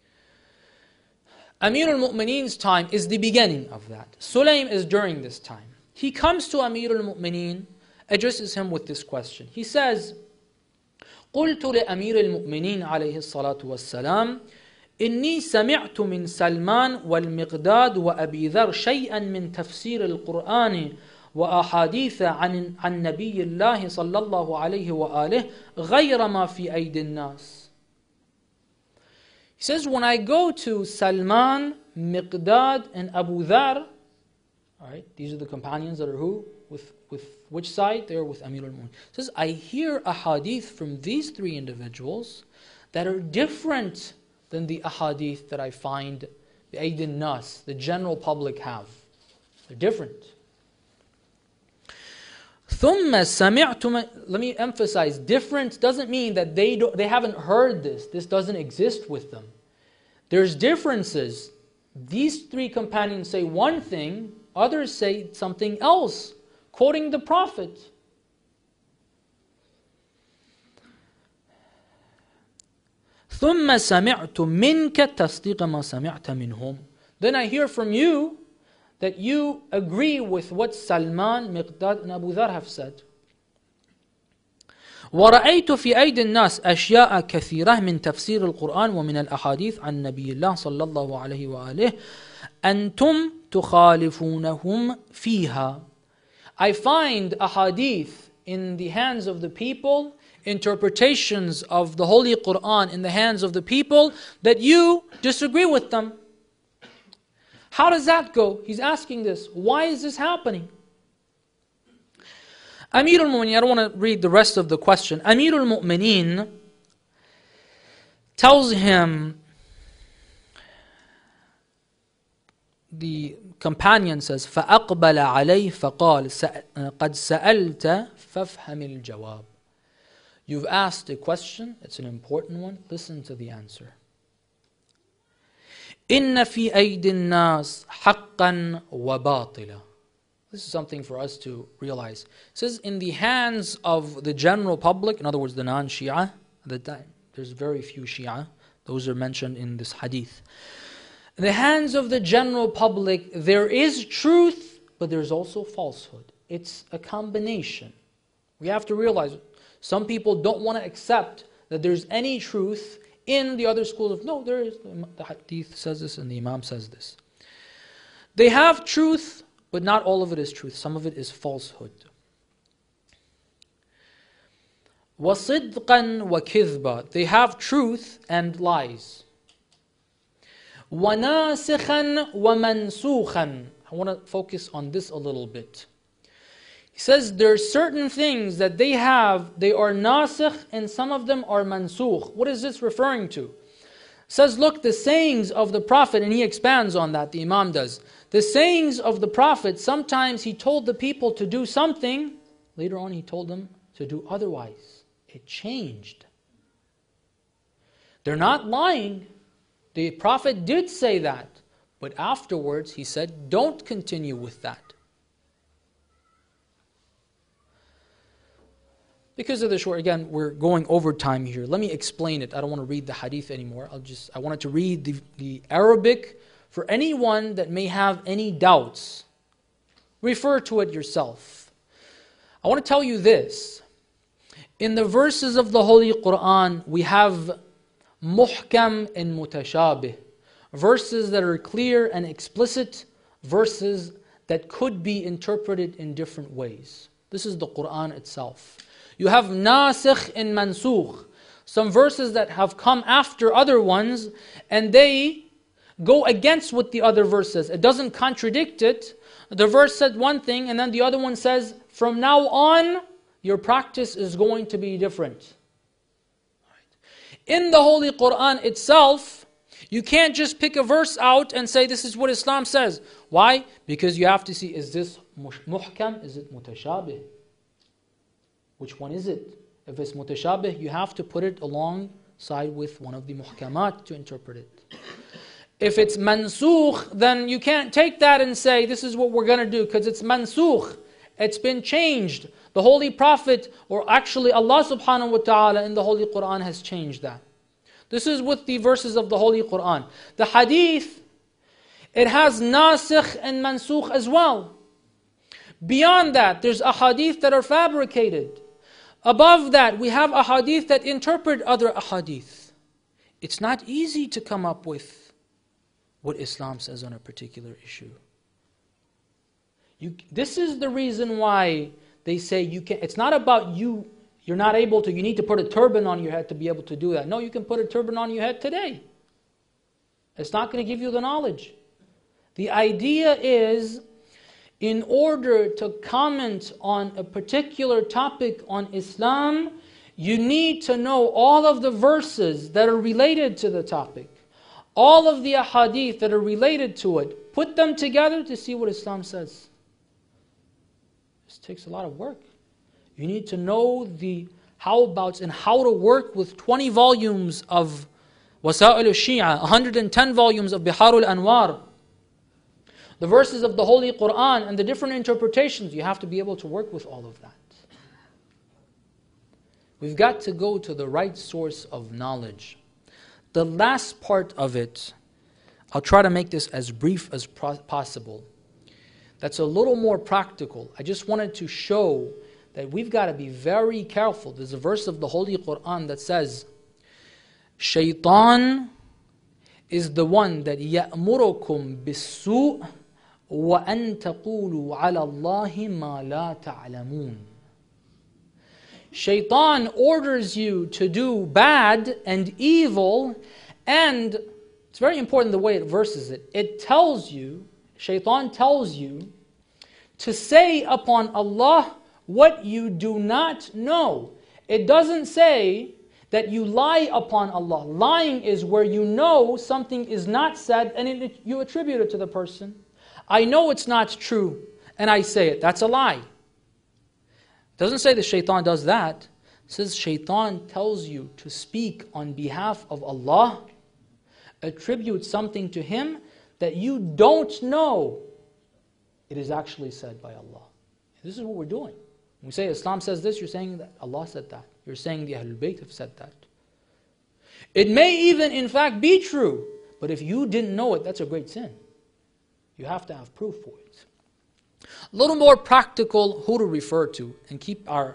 Speaker 1: Amir al-Mu'mineen's time is the beginning of that. Sulaym is during this time. He comes to Amir al-Mu'mineen, addresses him with this question. He says, قُلْتُ لأمير المؤمنين عليه الصلاة والسلام إني سمعت من سلمان والمقداد وأبي ذر شيئا من تفسير القرآن وأحاديث عن عن نبي الله صلى الله عليه وآله غير ما في أيدي الناس. He says, when I go to Salman, Miqdad, and Abu Dhar, all right, these are the companions that are who? With, with which side? They're with Amir al-Mu'mineen. He says, I hear a hadith from these three individuals that are different than the ahadith that I find the Aydin Nas, the general public have. They're different. ثُمَّ سَمِعْتُ, let me emphasize, different doesn't mean that they, do, they haven't heard this. This doesn't exist with them. There's differences. These three companions say one thing, others say something else, quoting the Prophet. ثُمَّ سَمِعْتُ مِنْكَ تَصْدِيقَ مَا سَمِعْتَ مِنْهُمْ. Then I hear from you that you agree with what Salman, Miqdad, and Abu Dhar have said. وَرَأَيْتُ فِي أَيْدِ النَّاسِ أَشْيَاءَ كَثِيرَةً مِنْ تَفْسِيرِ الْقُرْآنِ وَمِنَ الْأَحَادِيثِ عَنْ نَبِيِّ اللَّهِ صَلَّى اللَّهُ عَلَيْهِ وَآلِهِ أَنْتُمْ تُخَالِفُونَهُمْ فِيهَا. I find ahadith in the hands of the people, interpretations of the Holy Quran in the hands of the people, that you disagree with them. How does that go? He's asking this. Why is this happening? Amir al-Mu'mineen, I don't want to read the rest of the question. Amir al-Mu'mineen tells him, the companion says, فَأَقْبَلَ عَلَيْهِ فَقَالَ قَدْ سَأَلْتَ فَافْهَمِ الْجَوَابِ. You've asked a question, it's an important one, listen to the answer. إِنَّ فِي أَيْدِ النَّاسِ حَقًّا وَبَاطِلًا. This is something for us to realize. It says, in the hands of the general public, in other words, the non-Shia, at the time, there's very few Shia, those are mentioned in this hadith. In the hands of the general public, there is truth, but there's also falsehood. It's a combination. We have to realize, some people don't want to accept that there's any truth in the other schools of, no, there is, the hadith says this and the Imam says this. They have truth, but not all of it is truth. Some of it is falsehood. وَصِدْقًا وَكِذْبًا. They have truth and lies. وَنَاسِخًا وَمَنْسُوخًا. I want to focus on this a little bit. He says there are certain things that they have, they are nasikh and some of them are mansukh. What is this referring to? Says, look, the sayings of the Prophet, and he expands on that, the Imam does. The sayings of the Prophet, sometimes he told the people to do something, later on he told them to do otherwise. It changed. They're not lying. The Prophet did say that, but afterwards he said, don't continue with that. Because of the short, again, we're going over time here. Let me explain it. I don't want to read the hadith anymore. I'll just, I wanted to read the, the Arabic for anyone that may have any doubts. Refer to it yourself. I want to tell you this. In the verses of the Holy Quran, we have muhkam and mutashabih. Verses that are clear and explicit. Verses that could be interpreted in different ways. This is the Quran itself. You have nasikh and mansukh. Some verses that have come after other ones and they go against what the other verse says. It doesn't contradict it. The verse said one thing and then the other one says, from now on, your practice is going to be different. In the Holy Quran itself, you can't just pick a verse out and say this is what Islam says. Why? Because you have to see, is this muhkam? Is it mutashabih? Which one is it? If it's mutashabih, you have to put it alongside with one of the muhkamat to interpret it. If it's mansukh, then you can't take that and say, this is what we're going to do, because it's mansukh. It's been changed. The Holy Prophet, or actually Allah subhanahu wa ta'ala in the Holy Quran has changed that. This is with the verses of the Holy Quran. The hadith, it has nasikh and mansukh as well. Beyond that, there's ahadith that are fabricated. Above that, we have ahadith that interpret other ahadith. It's not easy to come up with what Islam says on a particular issue. You, this is the reason why they say you can. It's not about you, you're not able to, you need to put a turban on your head to be able to do that. No, you can put a turban on your head today. It's not going to give you the knowledge. The idea is, in order to comment on a particular topic on Islam, you need to know all of the verses that are related to the topic. All of the ahadith that are related to it. Put them together to see what Islam says. This takes a lot of work. You need to know the how-abouts and how to work with twenty volumes of Wasa'il al-Shia, one hundred ten volumes of Bihar al-Anwar, the verses of the Holy Quran and the different interpretations. You have to be able to work with all of that. We've got to go to the right source of knowledge. The last part of it, I'll try to make this as brief as possible. That's a little more practical. I just wanted to show that we've got to be very careful. There's a verse of the Holy Quran that says, Shaitan is the one that يَأْمُرُكُمْ بِالسُّوءِ وَأَن تَقُولُوا عَلَى اللَّهِ مَا لَا تَعْلَمُونَ. Shaitan orders you to do bad and evil, and it's very important the way it verses it. It tells you, Shaitan tells you, to say upon Allah what you do not know. It doesn't say that you lie upon Allah. Lying is where you know something is not said and it, you attribute it to the person. I know it's not true and I say it. That's a lie. It doesn't say that Shaitan does that. It says Shaitan tells you to speak on behalf of Allah, attribute something to Him that you don't know it is actually said by Allah. This is what we're doing. When we say Islam says this, you're saying that Allah said that. You're saying the Ahlul Bayt have said that. It may even in fact be true, but if you didn't know it, that's a great sin. You have to have proof for it. A little more practical who to refer to and keep our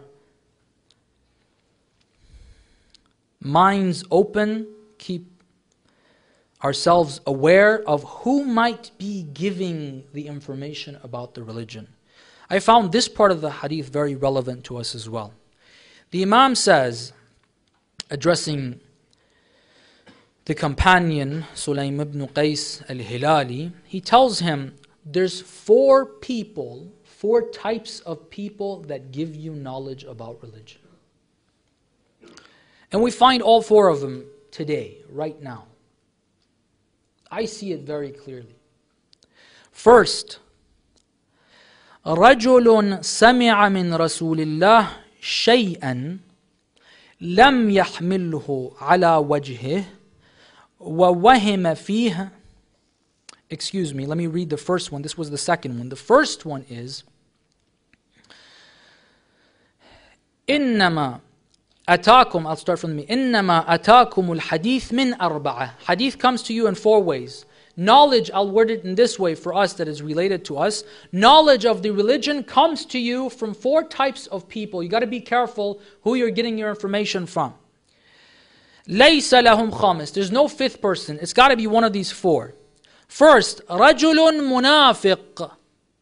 Speaker 1: minds open, keep ourselves aware of who might be giving the information about the religion. I found this part of the hadith very relevant to us as well. The Imam says, addressing the companion Sulaym ibn Qais al-Hilali, he tells him, there's four people, four types of people that give you knowledge about religion. And we find all four of them today, right now. I see it very clearly. First, رجل سمع من رسول الله شيئا لم يحمله على وجهه ووهم فيه. Excuse me, let me read the first one. This was the second one. The first one is إنما أتاكم, I'll start from me. إنما أتاكم الحديث من أربعة. Hadith comes to you in four ways. Knowledge, I'll word it in this way for us that is related to us. Knowledge of the religion comes to you from four types of people. You got to be careful who you're getting your information from. ليس لهم خامس. There's no fifth person. It's got to be one of these four. First, رجل منافق.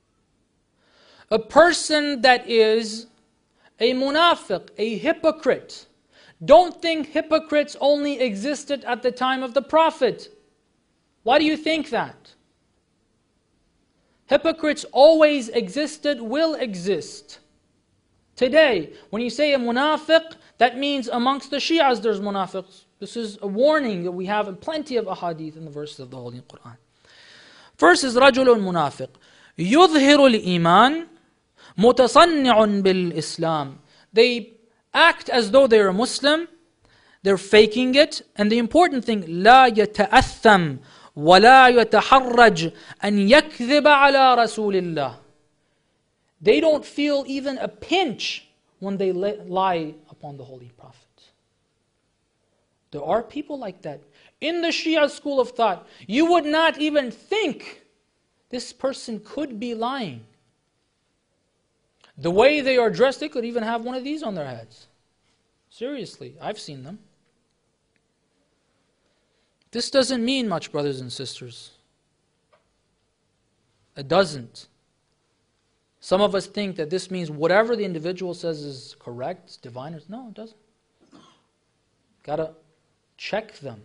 Speaker 1: A person that is a munafiq, a hypocrite. Don't think hypocrites only existed at the time of the Prophet. Why do you think that? Hypocrites always existed, will exist. Today, when you say a munafiq, that means amongst the Shias there's munafiqs. This is a warning that we have in plenty of ahadith in the verses of the Holy Quran. First is رجل منافق يظهر الإيمان متصنع بالإسلام. They act as though they're a Muslim, they're faking it, and the important thing, لا يتأثم ولا يتحرج أن يكذب على رسول الله. They don't feel even a pinch when they lie upon the Holy Prophet. There are people like that. In the Shia school of thought, you would not even think this person could be lying. The way they are dressed, they could even have one of these on their heads. Seriously, I've seen them. This doesn't mean much, brothers and sisters. It doesn't. Some of us think that this means whatever the individual says is correct, it's divine. No, it doesn't. Gotta check them.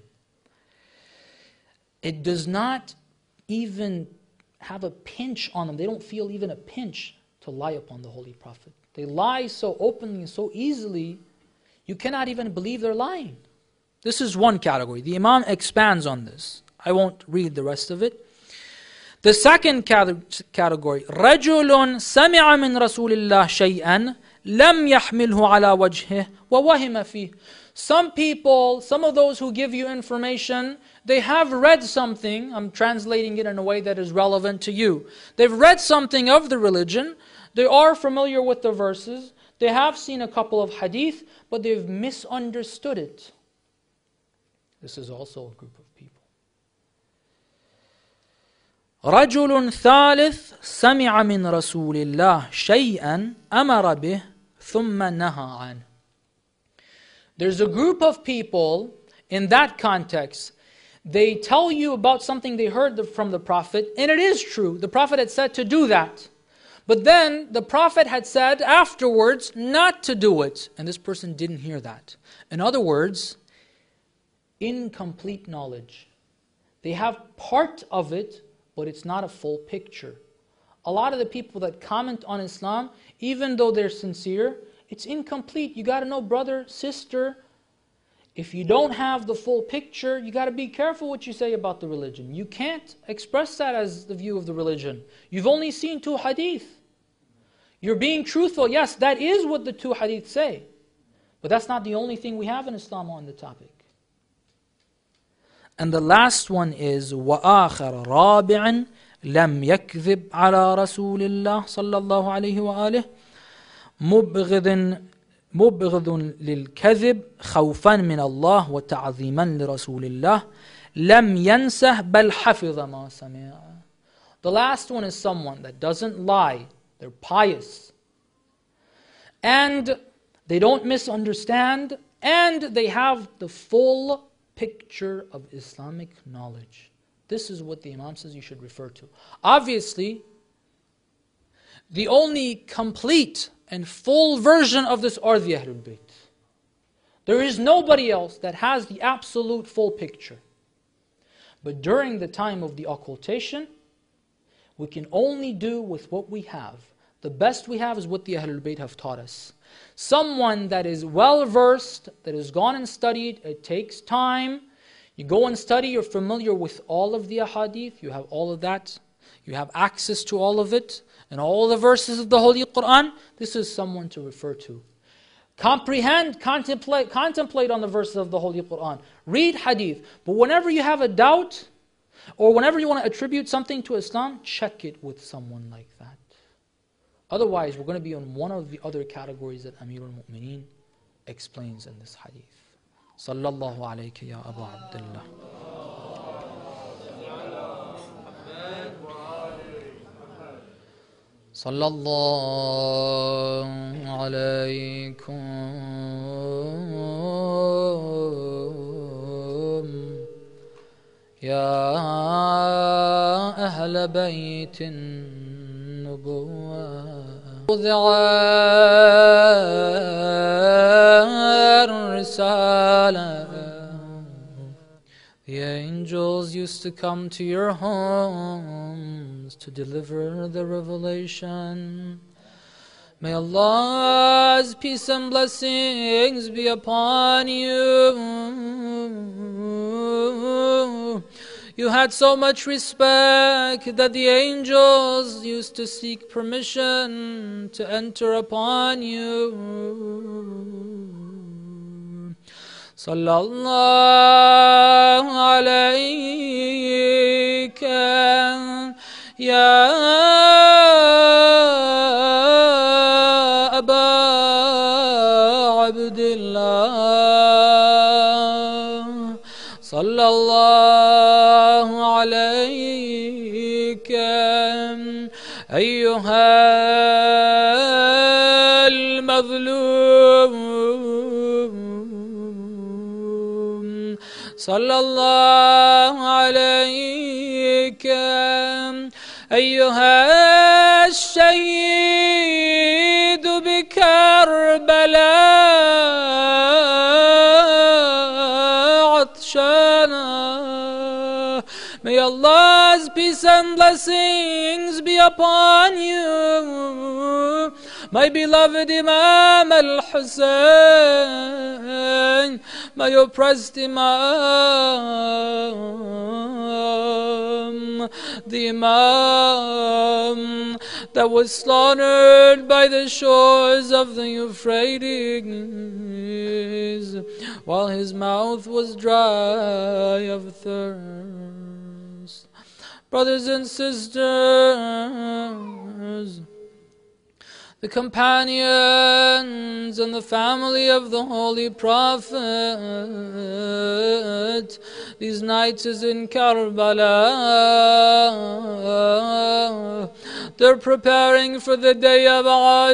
Speaker 1: It does not even have a pinch on them. They don't feel even a pinch to lie upon the Holy Prophet. They lie so openly and so easily, you cannot even believe they're lying. This is one category. The Imam expands on this. I won't read the rest of it. The second category, رَجُلٌ سَمِعَ مِنْ رَسُولِ اللَّهِ شَيْئًا لَمْ يَحْمِلْهُ عَلَى وَجْهِهِ وَوَهِمَ فِيهِ. Some people, some of those who give you information, they have read something. I'm translating it in a way that is relevant to you. They've read something of the religion. They are familiar with the verses. They have seen a couple of hadith, but they've misunderstood it. This is also a group of people. رجل ثالث سمع من رسول الله شيئا أمر به ثم نهى عنه. There's a group of people in that context. They tell you about something they heard from the Prophet, and it is true. The Prophet had said to do that. But then the Prophet had said afterwards not to do it. And this person didn't hear that. In other words, incomplete knowledge. They have part of it, but it's not a full picture. A lot of the people that comment on Islam, even though they're sincere, it's incomplete. You got to know, brother, sister, if you don't have the full picture, you got to be careful what you say about the religion. You can't express that as the view of the religion. You've only seen two hadith. You're being truthful. Yes, that is what the two hadith say. But that's not the only thing we have in Islam on the topic. And the last one is وَآخَرَ رَابِعًا لَمْ يَكْذِبْ عَلَى رَسُولِ اللَّهِ صلى الله عليه وآله مبغض مبغض للكذب خوفا من الله وتعظيما لرسول الله لم ينسه بل حفظ ما سمع. The last one is someone that doesn't lie. They're pious. And they don't misunderstand. And they have the full picture of Islamic knowledge. This is what the Imam says you should refer to. Obviously, the only complete and full version of this are the Ahlul Bayt. There is nobody else that has the absolute full picture. But during the time of the occultation, we can only do with what we have. The best we have is what the Ahlul Bayt have taught us. Someone that is well versed, that has gone and studied, it takes time. You go and study, you're familiar with all of the ahadith, you have all of that, you have access to all of it, and all the verses of the Holy Quran. This is someone to refer to. Comprehend, contemplate, contemplate on the verses of the Holy Quran. Read hadith. But whenever you have a doubt, or whenever you want to attribute something to Islam, check it with someone like that. Otherwise, we're going to be on one of the other categories that Amir al-Mu'mineen explains in this hadith. Sallallahu alayka ya Abu Abdullah. Sallallahu alaykum ya Ahl Baytin The angels used to come to your homes to deliver the revelation. May Allah's peace and blessings be upon you. You had so much respect that the angels used to seek permission to enter upon you. Sallallahu alayka ya Aba Abdullah. Sallallahu عليك أيها المظلوم صلى الله عليك أيها الشهيد بكربلاء عطشانا. May Allah's peace and blessings be upon you, my beloved Imam al-Hussein, my oppressed Imam, the Imam that was slaughtered by the shores of the Euphrates while his mouth was dry of thirst. Brothers and sisters, the companions and the family of the Holy Prophet, these nights is in Karbala. They're preparing for the day of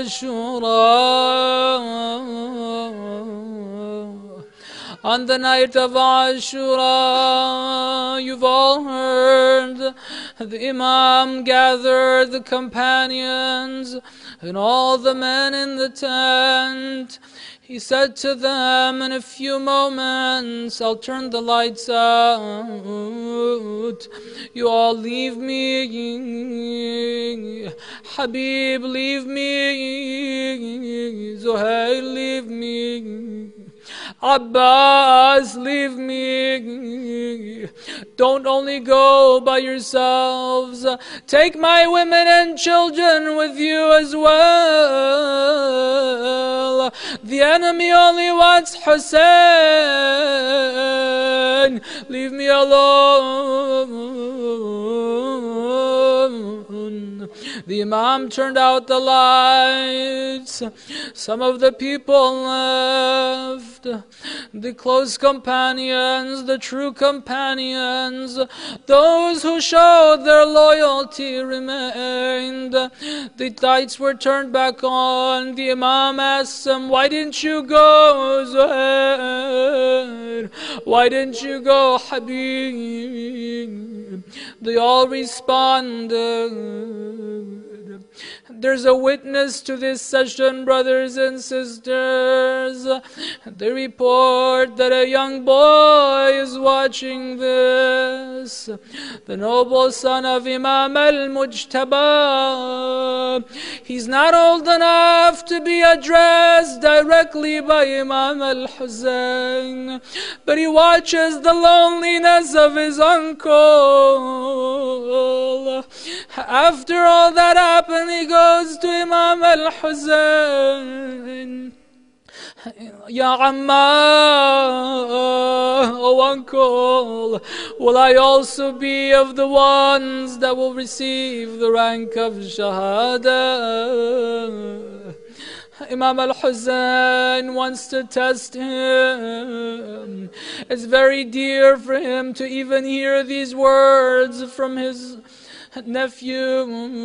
Speaker 1: Ashura. On the night of Ashura, you've all heard the Imam gathered the companions and all the men in the tent. He said to them, in a few moments, I'll turn the lights out. You all leave me. Habib, leave me. Zuhair, leave me. Abbas, leave me. Don't only go by yourselves. Take my women and children with you as well. The enemy only wants Hussein. Leave me alone. The Imam turned out the lights. Some of the people left. The close companions, the true companions, those who showed their loyalty remained. The lights were turned back on. The Imam asked them, why didn't you go, Zuhair? Why didn't you go, Habib? They all responded, there's a witness to this session, brothers and sisters. They report that a young boy is watching this. The noble son of Imam al-Mujtaba. He's not old enough to be addressed directly by Imam al-Hussein, but he watches the loneliness of his uncle. After all that happened, he goes to Imam al-Hussein. Ya Amma, oh uncle, will I also be of the ones that will receive the rank of Shahada? Imam al-Hussein wants to test him. It's very dear for him to even hear these words from his nephew.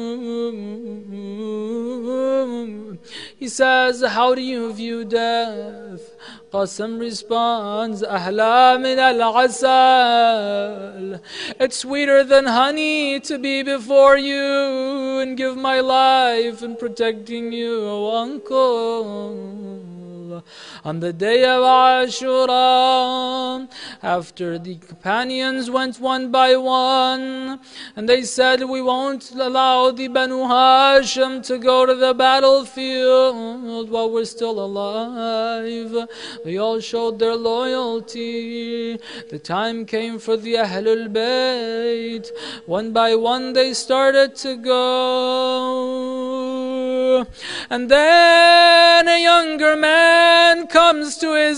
Speaker 1: He says, how do you view death? Qasim responds, Ahla min al-asal. It's sweeter than honey to be before you and give my life in protecting you, oh uncle. On the day of Ashura, after the companions went one by one, and they said, we won't allow the Banu Hashim to go to the battlefield while we're still alive. They all showed their loyalty. The time came for the Ahlul Bayt. One by one they started to go. And then a younger man comes to his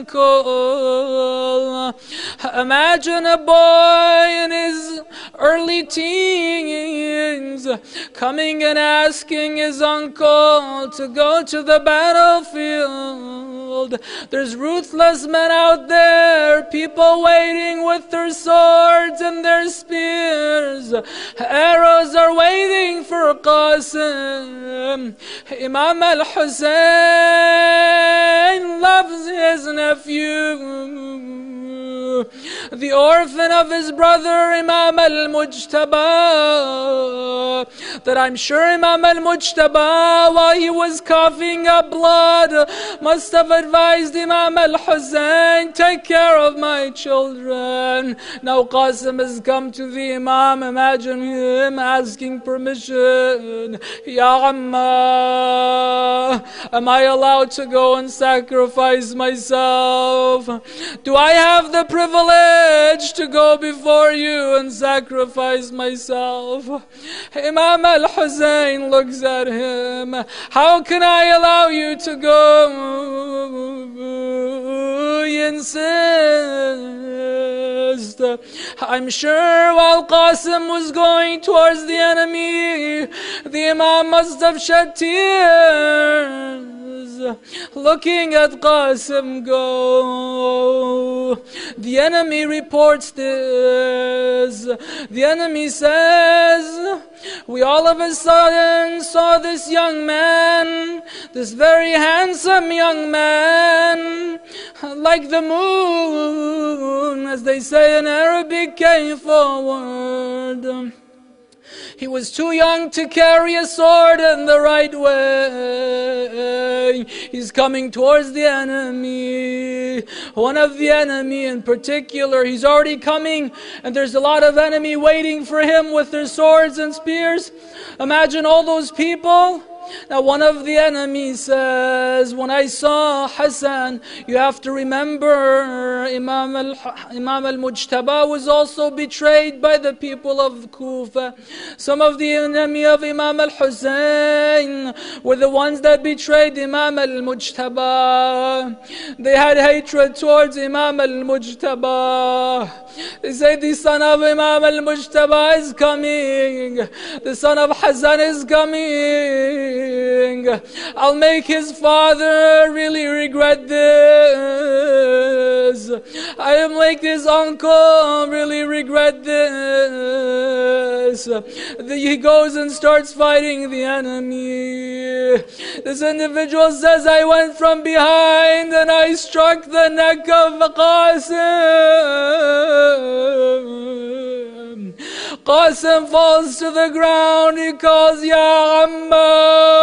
Speaker 1: uncle. Imagine a boy in his early teens coming and asking his uncle to go to the battlefield. There's ruthless men out there, people waiting with their swords and their spears. Arrows are waiting for Qasim. Imam al-Hussein loves his nephew, the orphan of his brother Imam al-Mujtaba, that I'm sure Imam al-Mujtaba, while he was coughing up blood, must have advised Imam al-Hussein, take care of my children. Now Qasim has come to the Imam. Imagine him asking permission. Ya Amma, am I allowed to go and sacrifice myself? Do I have the privilege to go before you and sacrifice myself? Imam al-Hussein looks at him. How can I allow you to go? He insists. I'm sure while Qasim was going towards the enemy, the Imam must have shed tears, looking at Qasim go. The enemy reports this. The enemy says, we all of a sudden saw this young man, this very handsome young man, like the moon, as they say in Arabic, came forward. He was too young to carry a sword in the right way. He's coming towards the enemy. One of the enemy in particular, he's already coming, and there's a lot of enemy waiting for him with their swords and spears. Imagine all those people. Now one of the enemies says, when I saw Hassan, you have to remember Imam al Imam al-Mujtaba was also betrayed by the people of Kufa. Some of the enemy of Imam al-Hussein were the ones that betrayed Imam al-Mujtaba. They had hatred towards Imam al-Mujtaba. They say the son of Imam al-Mujtaba is coming. The son of Hassan is coming. I'll make his father really regret this. I'll make his uncle really regret this. He goes and starts fighting the enemy. This individual says, I went from behind and I struck the neck of Qasim. Qasim falls to the ground. He calls, Ya Amma.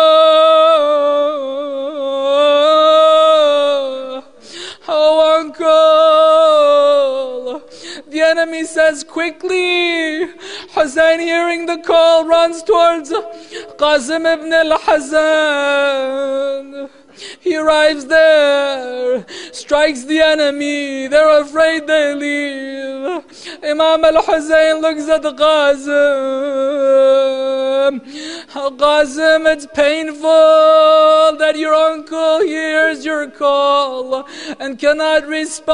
Speaker 1: Oh, uncle. The enemy says, quickly. Hussein, hearing the call, runs towards Qasim ibn al-Hasan. He arrives there, strikes the enemy. They're afraid they leave. Imam al-Hussein looks at Qasim. Qasim, it's painful that your uncle hears your call and cannot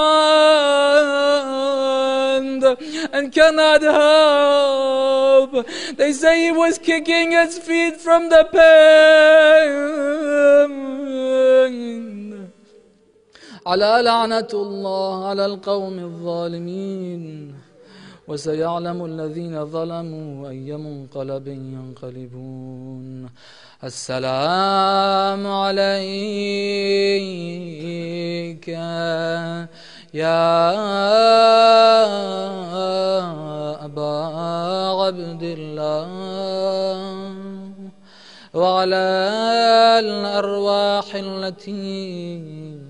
Speaker 1: respond and cannot help. They say he was kicking his feet from the pain. على لعنة الله على القوم الظالمين وسيعلم الذين ظلموا أي منقلب ينقلبون. السلام عليك يا أبا عبد الله وعلى الأرواح التي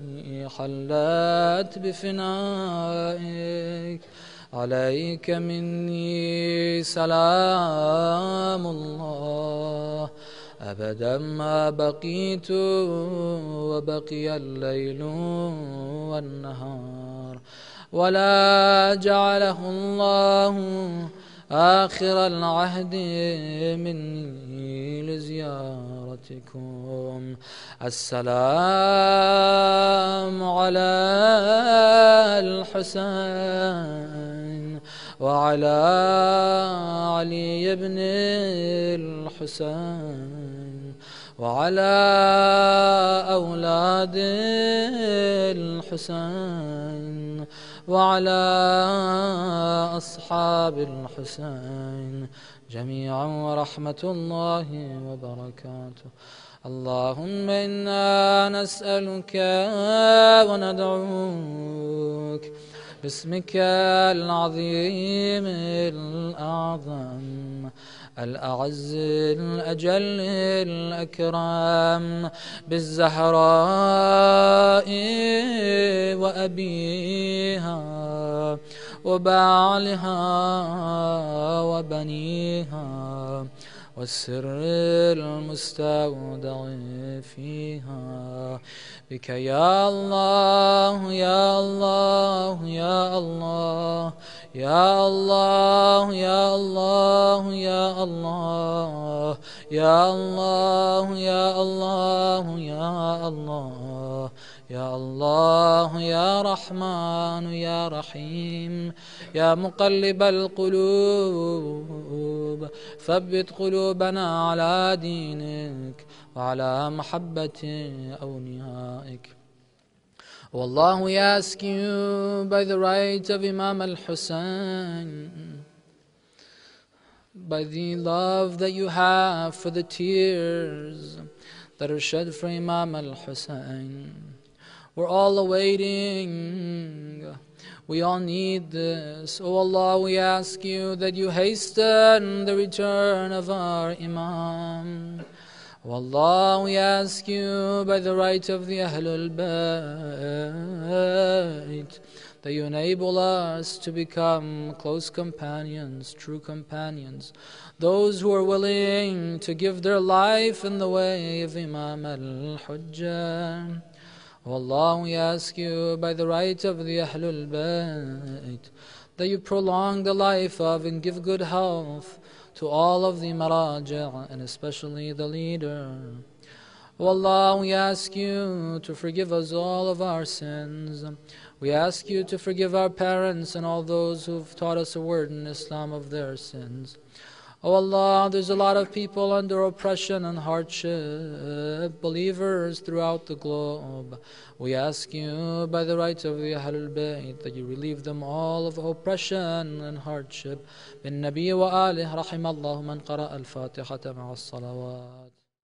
Speaker 1: حلت بفنائك. عليك مني سلام الله أبدا ما بقيت وبقي الليل والنهار، ولا جعله الله آخر العهد مني لزيارتكم. السلام على الحسين وعلى علي بن الحسين وعلى أولاد الحسين وعلى أصحاب الحسين جميعا ورحمة الله وبركاته. اللهم إنا نسألك وندعوك باسمك العظيم الأعظم الأعز الأجل الأكرم بالزهراء وأبيها وبعلها وبنيها والسر المستودع فيها بك يا الله يا الله يا الله يا الله يا الله يا الله يا الله يا الله يا الله يا الله يا رحمن يا رحيم يا مقلب القلوب ثبت قلوبنا على دينك وعلى محبة أوليائك. O Allah, we ask you by the right of Imam al-Hussein, by the love that you have for the tears that are shed for Imam al-Hussein. We're all awaiting. We all need this. O Allah, we ask you that you hasten the return of our Imam. O Allah, we ask you by the right of the Ahlul Bayt that you enable us to become close companions, true companions, those who are willing to give their life in the way of Imam al-Hujjah. O Allah, we ask you by the right of the Ahlul Bayt that you prolong the life of and give good health to all of the Maraja' and especially the leader. O Allah, we ask you to forgive us all of our sins. We ask you to forgive our parents and all those who've taught us a word in Islam of their sins. O Allah, there's a lot of people under oppression and hardship, believers throughout the globe. We ask you by the right of the Ahlul Bayt that you relieve them all of oppression and hardship. Bin Nabi wa alih rahim Allahu man qara al-Fatihata ma'a as-salawat.